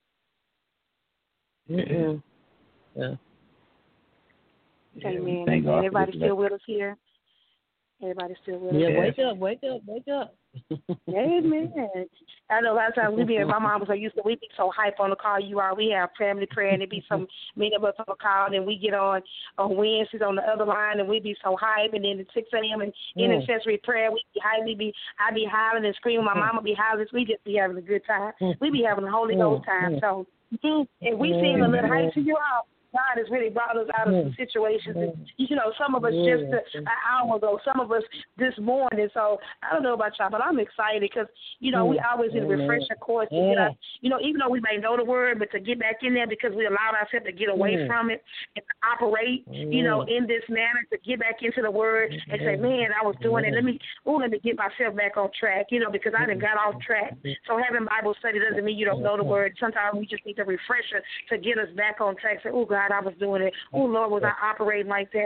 Mm-mm. Yeah. Amen. Amen. Everybody still with us here? Everybody still with us? Yeah, wake up, wake up, wake up. Amen. I know a lot of times we be, my mom was like, used to, we be so hype on the call you are. We have family prayer, and it be some many of us on the call, and we get on on Wednesdays on the other line, and we be so hype, and then at six a.m. and mm. intercessory prayer, we be hype, we be, I be hollering and screaming, my mama be hollering, we just be having a good time. We be having a Holy Ghost time. So if we seem a little hype to you all, God has really brought us out of some situations. And, you know, some of us just a, an hour ago, some of us this morning. So I don't know about y'all, but I'm excited because, you know, we always need a refresher course. To get us, you know, even though we may know the word, but to get back in there because we allowed ourselves to get away from it and to operate, you know, in this manner, to get back into the word and say, man, I was doing it. Let me, oh, let me get myself back on track, you know, because I done got off track. So having Bible study doesn't mean you don't know the word. Sometimes we just need a refresher to get us back on track. Say, oh, God, I was doing it. Oh, Lord, was I operating like that?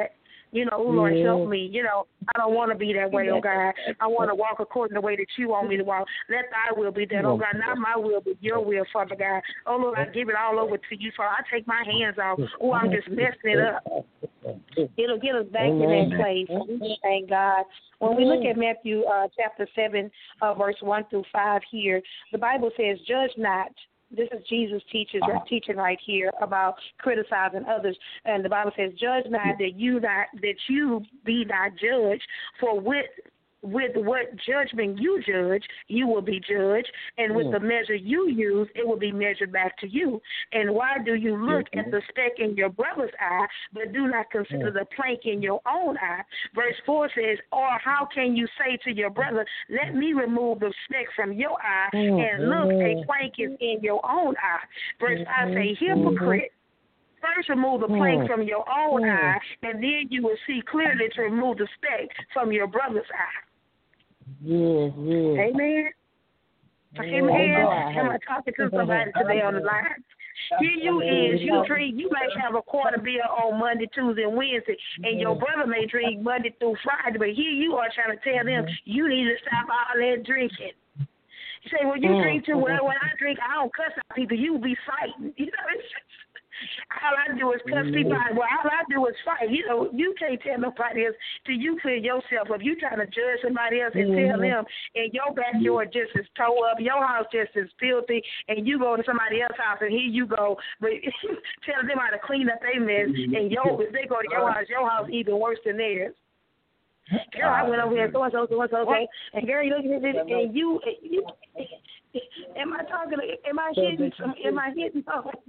You know, oh, Lord, Yeah. help me. You know, I don't want to be that way, oh God. I want to walk according to the way that you want me to walk. Let thy will be done, oh God. Not my will, but your will, Father God. Oh, Lord, I give it all over to you, Father. I take my hands off. Oh, I'm just messing it up. It'll get us back in that place. We thank God. When we look at Matthew uh, chapter seven, uh, verse one through five here, the Bible says, judge not. This is Jesus teaches uh-huh. teaching right here about criticizing others, and the Bible says, "Judge not that you not that you be not judged. For with with what judgment you judge, you will be judged, and with the measure you use, it will be measured back to you. And why do you look at the speck in your brother's eye, but do not consider the plank in your own eye?" Verse four says, "Or how can you say to your brother, let me remove the speck from your eye, and look, a plank is in your own eye?" Verse five says, "Hypocrite, first remove the plank from your own eye, and then you will see clearly to remove the speck from your brother's eye." Yes, yes. Amen. Amen. Am I talking to somebody today on the line? Here you is, you drink, you might have a quarter beer on Monday, Tuesday, and Wednesday, and your brother may drink Monday through Friday, but here you are trying to tell them you need to stop all that drinking. You say, well, you drink too. Well, when I drink, I don't cuss out people. You be fighting. You know, it's just, all I do is cuss people out. Well, all I do is fight. You know, you can't tell nobody else till you clear yourself up. You trying to judge somebody else and tell them, and your backyard just is tore up, your house just is filthy, and you go to somebody else's house, and here you go, but tell them how to clean up their mess, and yo, if they go to your house, your house even worse than theirs. Girl, I went over here, so and so, so and so, okay. And girl, you look at this, and you, you, am I talking? Am I hitting? Some, am I hitting?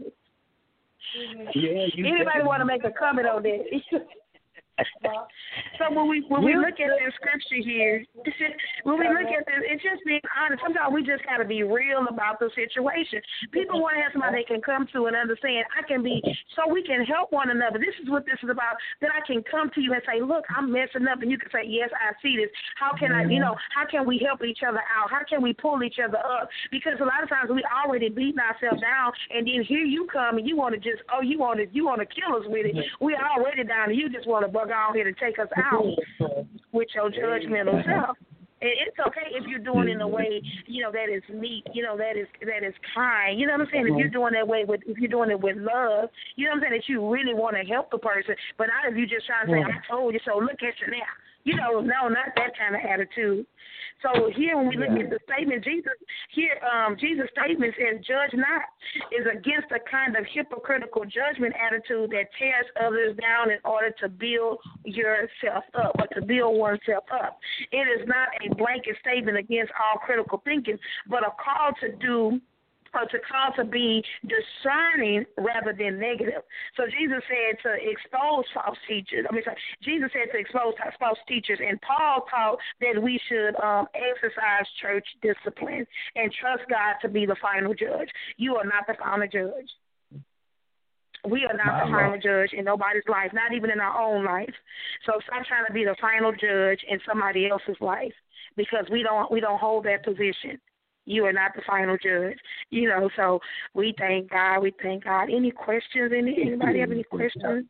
Yeah, anybody want to make a comment on that? So when we when we look at this scripture here, when we look at this, it's just being honest. Sometimes we just got to be real about the situation. People want to have somebody they can come to and understand. I can be, so we can help one another. This is what this is about. That I can come to you and say, look, I'm messing up, and you can say, yes, I see this. How can I, you know, how can we help each other out? How can we pull each other up? Because a lot of times we already beating ourselves down, and then here you come and you want to just, oh, you want to, you want to kill us with it. We already down, and you just want to bug out here to take us out with your judgmental self. It's okay if you're doing it in a way, you know, that is meek, you know, that is that is kind. You know what I'm saying? If you're doing that way with, if you're doing it with love, you know what I'm saying, that you really want to help the person. But not if you just trying to say, I told you so, look at you now. You know, no, not that kind of attitude. So here when we look yeah. at the statement, Jesus here, um, Jesus' statement says, "Judge not," is against a kind of hypocritical judgment attitude that tears others down in order to build yourself up or to build oneself up. It is not a blanket statement against all critical thinking, but a call to do or to call to be discerning rather than negative. So Jesus said to expose false teachers. I mean, sorry, Jesus said to expose false teachers, and Paul taught that we should um, exercise church discipline and trust God to be the final judge. You are not the final judge. We are not the final judge in nobody's life, not even in our own life. So stop trying to be the final judge in somebody else's life, because we don't we don't hold that position. You are not the final judge, you know. So we thank God. We thank God. Any questions? Any anybody have any questions?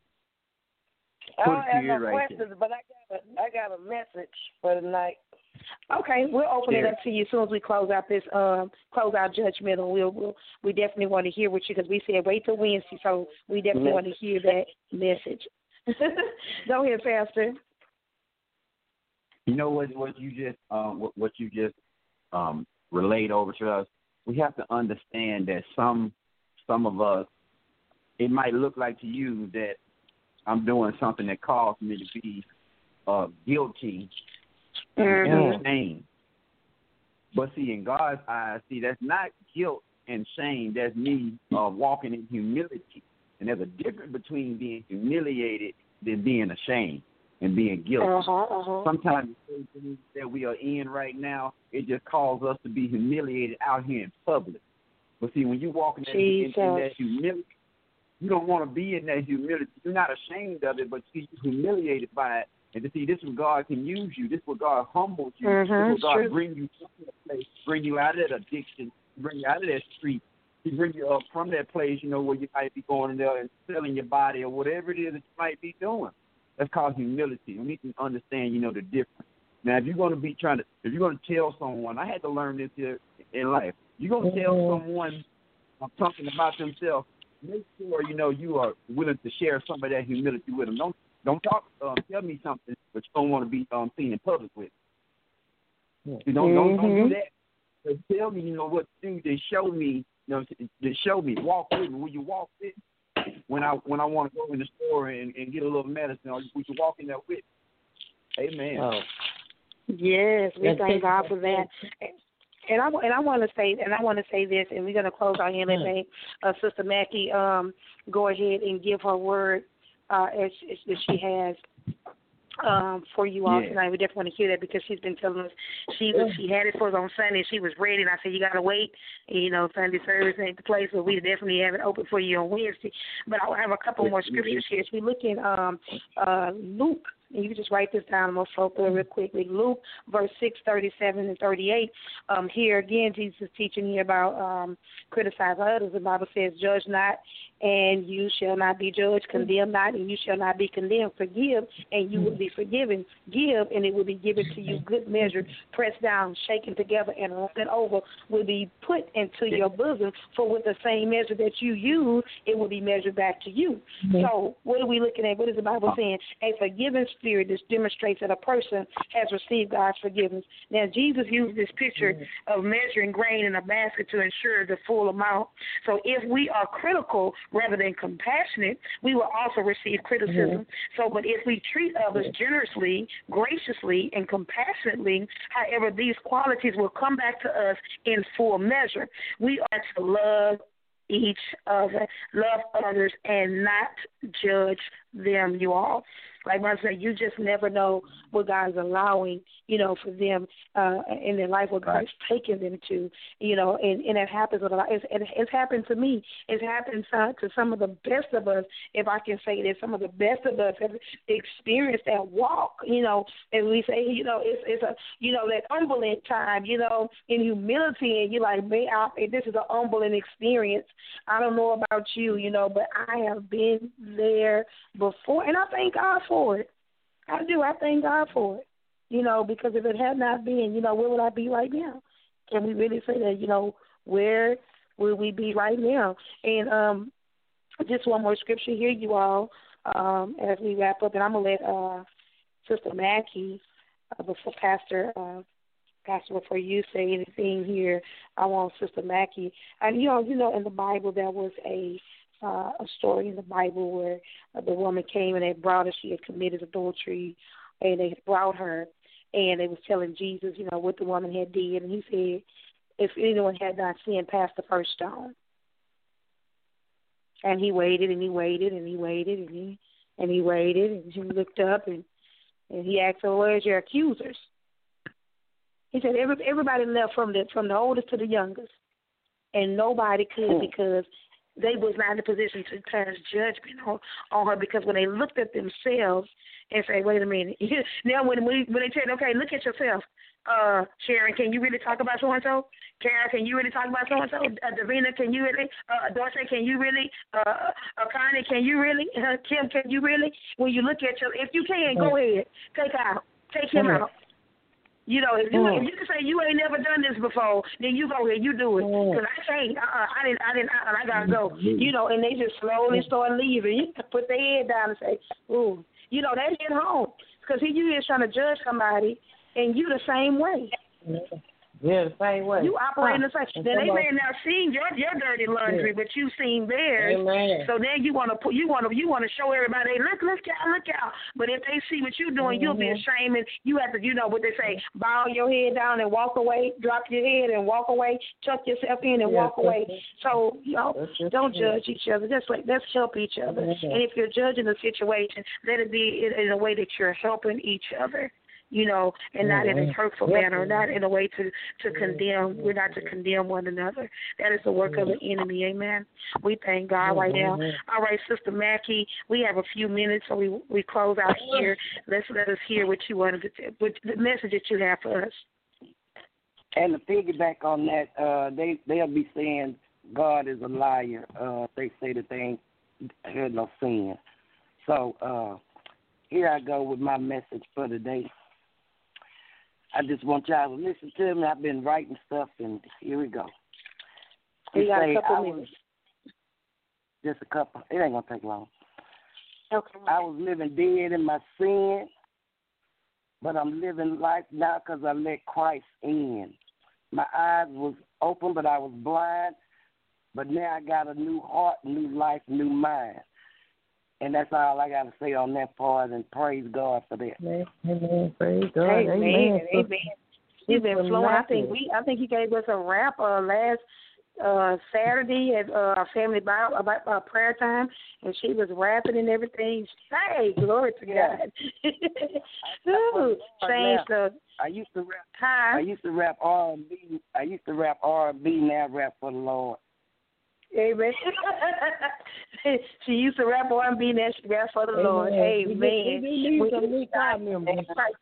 I don't have no right questions, there. but I got a I got a message for tonight. Okay, we'll open yeah. it up to you as soon as we close out this um close out judgment, and we'll, we'll we definitely want to hear what you, because we said wait till Wednesday, so we definitely yeah. want to hear that message. Go ahead, Pastor. You know what? What you just um what, what you just um. relayed over to us, we have to understand that some some of us, it might look like to you that I'm doing something that caused me to be uh, guilty mm-hmm. and shame. But see, in God's eyes, see, that's not guilt and shame. That's me uh, walking in humility. And there's a difference between being humiliated than being ashamed and being guilty. Uh-huh, uh-huh. Sometimes the things that we are in right now, it just calls us to be humiliated out here in public. But see, when you walk in that, in, in that humility, you don't want to be in that humility. You're not ashamed of it, but see, you're humiliated by it. And to see, this is where God can use you. This is where God humbles you. Mm-hmm, this is where God true. bring you from that place, bring you out of that addiction, bring you out of that street. He bring you up from that place, you know, where you might be going in there and selling your body or whatever it is that you might be doing. That's called humility. We need to understand, you know, the difference. Now, if you're going to be trying to, if you're going to tell someone, I had to learn this here in life. You're going to tell someone something about themselves, make sure, you know, you are willing to share some of that humility with them. Don't don't talk, um, tell me something that you don't want to be um, seen in public with. You don't, don't, don't do that. But tell me, you know, what to do. They show me, you know, they show me, walk with me. Will you walk with me? When I when I want to go in the store and, and get a little medicine, or will you walk in there with me? Amen. Oh. Yes, we thank God for that. And I and I want to say and I want to say this, and we're going to close our hand and let uh, Sister Mackie um, go ahead and give her word uh, as, as she has um, for you all yeah. tonight. We definitely want to hear that because she's been telling us she was, she had it for us on Sunday. She was ready, and I said you got to wait. And, you know, Sunday service ain't the place, but we definitely have it open for you on Wednesday. But I have a couple more scriptures here. As we look in um, uh, Luke. And you can just write this down. I'm going to flow through it real quickly. Luke, verse six, thirty-seven and thirty-eight. Um, here again, Jesus is teaching you about um, criticize others. The Bible says, judge not, and you shall not be judged. Condemn not, and you shall not be condemned. Forgive, and you will be forgiven. Give, and it will be given to you. Good measure, pressed down, shaken together, and running over will be put into your bosom. For with the same measure that you use, it will be measured back to you. Mm-hmm. So what are we looking at? What is the Bible saying? A forgiving spirit, this demonstrates that a person has received God's forgiveness. Now, Jesus used this picture of measuring grain in a basket to ensure the full amount. So if we are critical rather than compassionate, we will also receive criticism. Mm-hmm. So, but if we treat others generously, graciously, and compassionately, however, these qualities will come back to us in full measure. We are to love each other, love others, and not judge them, you all. Like I said, you just never know what God is allowing, you know, for them uh, in their life, what God is taking them to, you know, and, and it happens with a lot. It's, it, it's happened to me. It's happened to, to some of the best of us, if I can say that. Some of the best of us have experienced that walk, you know, and we say, you know, it's, it's a, you know, that humbling time, you know, in humility, and you're like, man, I, this is an humbling experience. I don't know about you, you know, but I have been there before, and I thank God for it. I do. I thank God for it. You know, because if it had not been, you know, where would I be right now? Can we really say that, you know, where would we be right now? And um, just one more scripture here, you all, um, as we wrap up. And I'm going to let uh, Sister Mackie, uh, before Pastor, uh, Pastor, before you say anything here, I want Sister Mackie. And, you know, you know, in the Bible there was a Uh, a story in the Bible where uh, the woman came and they brought her. She had committed adultery, and they brought her, and they was telling Jesus, you know, what the woman had did, and he said, if anyone had not sinned, pass the first stone. And he waited and he waited and he waited and he and he waited and he looked up and and he asked her, "Where's your accusers?" He said, Every, everybody left from the from the oldest to the youngest, and nobody could because they was not in a position to pass judgment on, on her, because when they looked at themselves and say, wait a minute. Now when we when they tell, okay, look at yourself. Uh, Sharon, can you really talk about so-and-so? Kara, can you really talk about so-and-so? Uh, Davina, can you really? Uh, Dorsey, can you really? Uh, uh, Connie, can you really? Uh, Kim, can you really? When you look at your, if you can, go ahead. Take out. Take him out. You know, if you if you can say you ain't never done this before, then you go ahead, you do it. Because I can't. Uh-uh, I didn't. I didn't. Uh-uh, I gotta go. You know, and they just slowly start leaving. You put their head down and say, "Ooh," you know, they get home because he you is trying to judge somebody, and you the same way. Yeah, the same way. You operate the same. Then they may have seen your your dirty laundry, yeah. but you seen theirs. Amen. So then you want to put you want to you want to show everybody, hey, look, look out, look out. But if they see what you're doing, mm-hmm. you'll be ashamed, and you have to, you know what they say, bow your head down and walk away, drop your head and walk away, tuck yourself in and yeah, walk away. It. So you know, don't judge each other. Just like let's help each other. Mm-hmm. And if you're judging a situation, let it be in, in a way that you're helping each other. You know, and not in a hurtful manner, not in a way to, to condemn. We're not to condemn one another. That is the work of the enemy, amen. We thank God right now. All right, Sister Mackie, we have a few minutes, so we we close out here. Let's let us hear what you wanted to, what the message that you have for us. And to piggyback on that, uh, they, they'll be saying God is a liar. Uh, they say that they ain't had no sin. So, uh, here I go with my message for today. I just want y'all to listen to me. I've been writing stuff, and here we go. We got a couple I minutes. Was, just a couple. It ain't going to take long. Okay. I was living dead in my sin, but I'm living life now because I let Christ in. My eyes was open, but I was blind. But now I got a new heart, new life, new mind. And that's all I got to say on that part, and praise God for that. Amen. Amen. Praise God. Amen. Amen. Amen. He's been flowing. I think we. I think he gave us a rap uh, last uh, Saturday at uh, our family Bible about uh, prayer time, and she was rapping and everything. Hey, glory to Yeah. God. Ooh, changed the. I used to rap. Hi. I used to rap R and B. I used to rap R and B. Now I rap for the Lord. Amen. She used to rap R and B, now she rap for the Amen. Lord. Amen. We do- we do need some new choir members.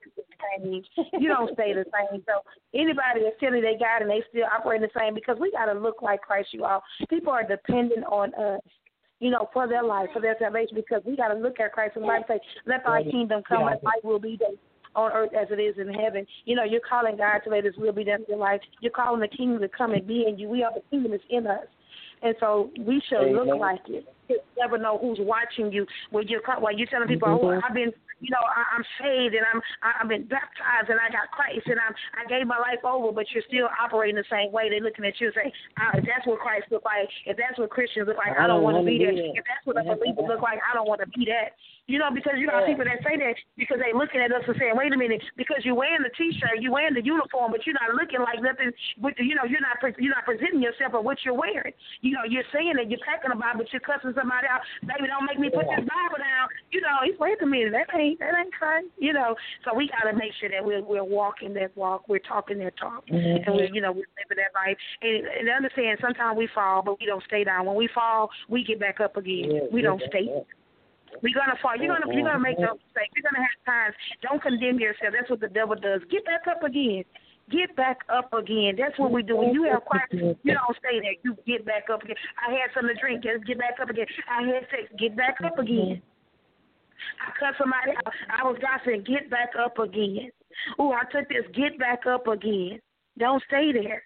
You don't stay the same. So anybody that's telling they got and they still operate the same, because we got to look like Christ, you all. People are dependent on us, you know, for their life, for their salvation, because we got to look at Christ. And the Bible says, let thy kingdom come, and light will be done on earth as it is in heaven. You know, you're calling God to let his will be done in your life. You're calling the kingdom to come and be in you. We are the kingdom is in us. And so we should Amen. look like it. You never know who's watching you when you're while you're telling people, Mm-hmm. "Oh, I've been, you know, I, I'm saved and I'm, I, I've been baptized and I got Christ and I'm, I gave my life over," but you're still operating the same way. They're looking at you and saying, oh, "If that's what Christ look like, if that's what Christians look like, I don't, want to be that. If that's what a believer look like, I don't want to be that." You know, because you got people that say that because they're looking at us and saying, "Wait a minute, because you're wearing the T-shirt, you're wearing the uniform, but you're not looking like nothing. With the, you know, you're not you're not presenting yourself or what you're wearing. You know, you're saying that you're packing a Bible, but you're cussing somebody out. Baby, don't make me put this Bible down. You know, it's wait a minute, that ain't that ain't Christ. You know, so we got to make sure that we're we're walking that walk, we're talking that talk, Mm-hmm. and we you know we're living that life. And, and understand, sometimes we fall, but we don't stay down. When we fall, we get back up again. Yeah, we yeah, don't stay. yeah. We're gonna fall. You're gonna you're gonna make those mistakes. You're gonna have times. Don't condemn yourself. That's what the devil does. Get back up again. Get back up again. That's what we do. When you have Christ, you don't stay there. You get back up again. I had something to drink. Just get back up again. I had sex. Get back up again. I cut somebody out. I was gossiping. Get back up again. Ooh, I took this. Get back up again. Don't stay there.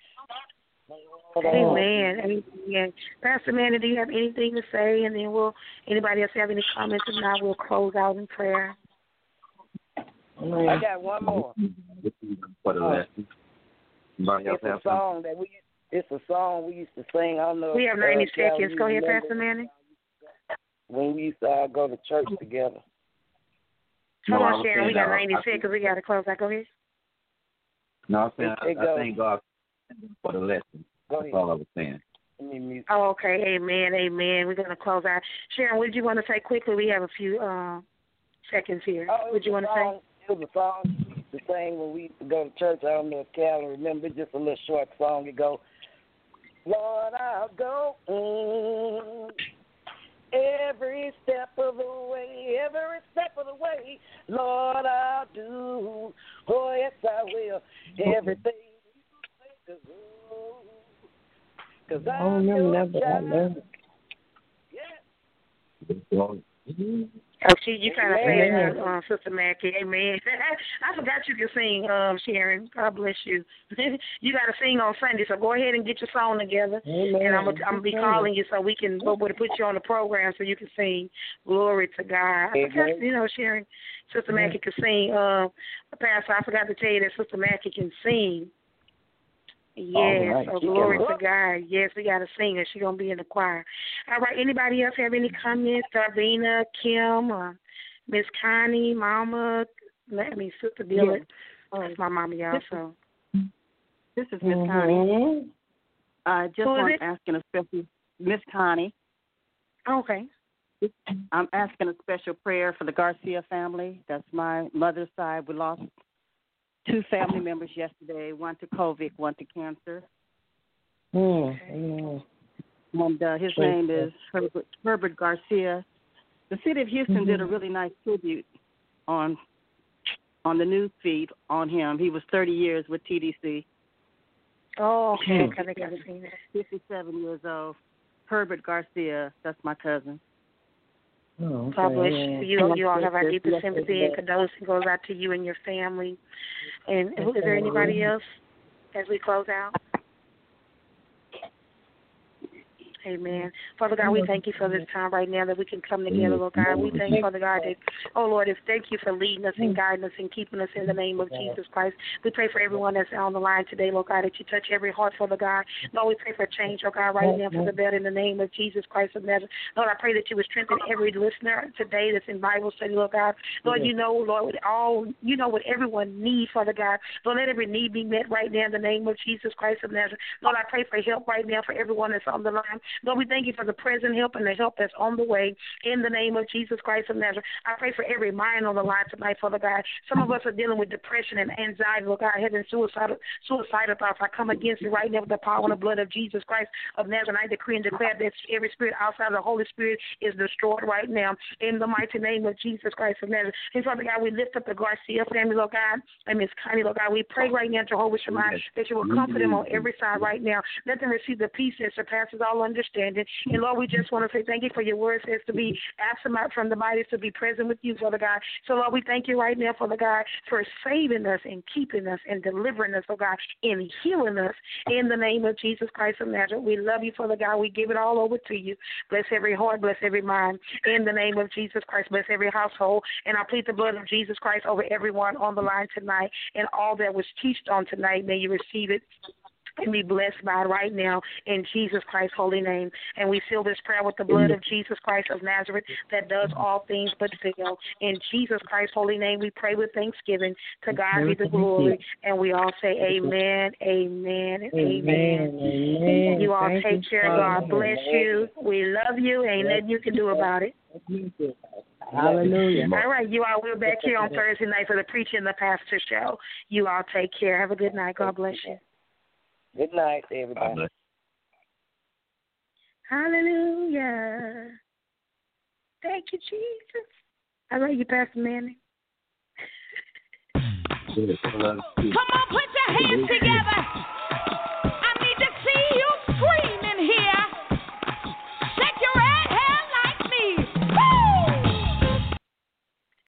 Amen. Amen. Pastor Manny, do you have anything to say? And then we'll, anybody else have any comments? If not, we'll close out in prayer. I got one more. For the lesson. Anybody else It's a have something? song that we. It's a song we used to sing. I don't know. We if, have ninety uh, Cal, seconds. you Go ahead, remember Pastor Manny. When we used to uh, go to church together. Hold No, I on, was Sharon. saying We got that I- ninety I- seconds. We got to close out. Go ahead. No, I'm saying It I, I goes. thank God for the lesson. Go That's ahead. all I was saying. Give me music. Oh, okay. Amen. Amen. We're going to close out. Sharon, what did you want to say quickly? We have a few uh, seconds here. Oh, What did you want to say? It was a song we used to sing when we used to go to church. I don't know if Cal remember. It's just a little short song. It go, Lord, I'll go mm, every step of the way, every step of the way. Lord, I'll do. Oh, yes, I will. Everything you say to do. Because I don't I'm remember your that, but I love it. Yeah. Oh, she, you kind of Amen. said, uh, uh, Sister Mackie. Amen. I forgot you could sing, um, Sharon. God bless you. You got to sing on Sunday, so go ahead and get your song together. Amen. And I'm gonna, I'm gonna be calling you so we can we'll put you on the program so you can sing. Glory to God. I forgot, Amen. you know, Sharon, Sister Mackie can sing. Uh, Pastor, I forgot to tell you that Sister Mackie can sing. Yes, right. oh, She glory can to God. Yes, we got a singer. She's going to be in the choir. All right, anybody else have any comments? Darvina, Kim, or Miss Connie, Mama, let me, Sister Dillard. That's my mama, y'all, so. This is Miss Mm-hmm. Connie. I just Who is want it? to ask a special, Miss Connie. Okay. I'm asking a special prayer for the Garcia family. That's my mother's side. We lost two family members yesterday, one to COVID, one to cancer. Mm-hmm. And uh, his Praise name God. is Herbert, Herbert Garcia. The city of Houston Mm-hmm. did a really nice tribute on on the news feed on him. He was thirty years with T D C. Oh, okay. I think I've seen that. fifty-seven years old. Herbert Garcia, that's my cousin. Oh, okay. God bless yeah. you. You, you all have our deepest sympathy and condolence goes out to you and your family. And is there anybody else as we close out? Amen. Father God, we thank you for this time right now that we can come together, Lord God. We thank you, Father God, that, oh Lord, thank you for leading us and guiding us and keeping us in the name of Jesus Christ. We pray for everyone that's on the line today, Lord God, that you touch every heart, Father God. Lord, we pray for change, Lord God, right now for the better in the name of Jesus Christ of Nazareth. Lord, I pray that you would strengthen every listener today that's in Bible study, Lord God. Lord, you know, Lord, with all, you know what everyone needs, Father God. Lord, let every need be met right now in the name of Jesus Christ of Nazareth. Lord, I pray for help right now for everyone that's on the line. Lord, we thank you for the present help and the help that's on the way in the name of Jesus Christ of Nazareth. I pray for every mind on the line tonight, Father God. Some of us are dealing with depression and anxiety, Lord God, having suicidal, suicidal thoughts. I come against it right now with the power and the blood of Jesus Christ of Nazareth. I decree and declare that every spirit outside of the Holy Spirit is destroyed right now in the mighty name of Jesus Christ of Nazareth. And Father God, we lift up the Garcia family, Lord God, and Miss Connie, Lord God. We pray right now, Jehovah Shammah, that you will comfort them on every side right now. Let them receive the peace that surpasses all understanding. And Lord, we just want to say thank you for your word says to be absent from the body, to be present with you, Father God. So Lord, we thank you right now, Father God, for saving us and keeping us and delivering us, oh God, and healing us in the name of Jesus Christ of Nazareth. We love you, Father God. We give it all over to you. Bless every heart, bless every mind in the name of Jesus Christ. Bless every household. And I plead the blood of Jesus Christ over everyone on the line tonight and all that was teached on tonight. May you receive it and be blessed by it right now in Jesus Christ's holy name. And we seal this prayer with the blood of Jesus Christ of Nazareth that does all things but fail. In Jesus Christ's holy name we pray with thanksgiving. To God be the glory. And we all say amen, amen, and amen. amen. You all Thank take you, care. God bless you. We love you. Ain't nothing you can do about it. Hallelujah. All right, you all, we're back here on Thursday night for the Preacher and the Pastor show. You all take care. Have a good night. God bless you. Good night, everybody. Hallelujah. Thank you, Jesus. I love you, Pastor Manning. Come on, put your hands together.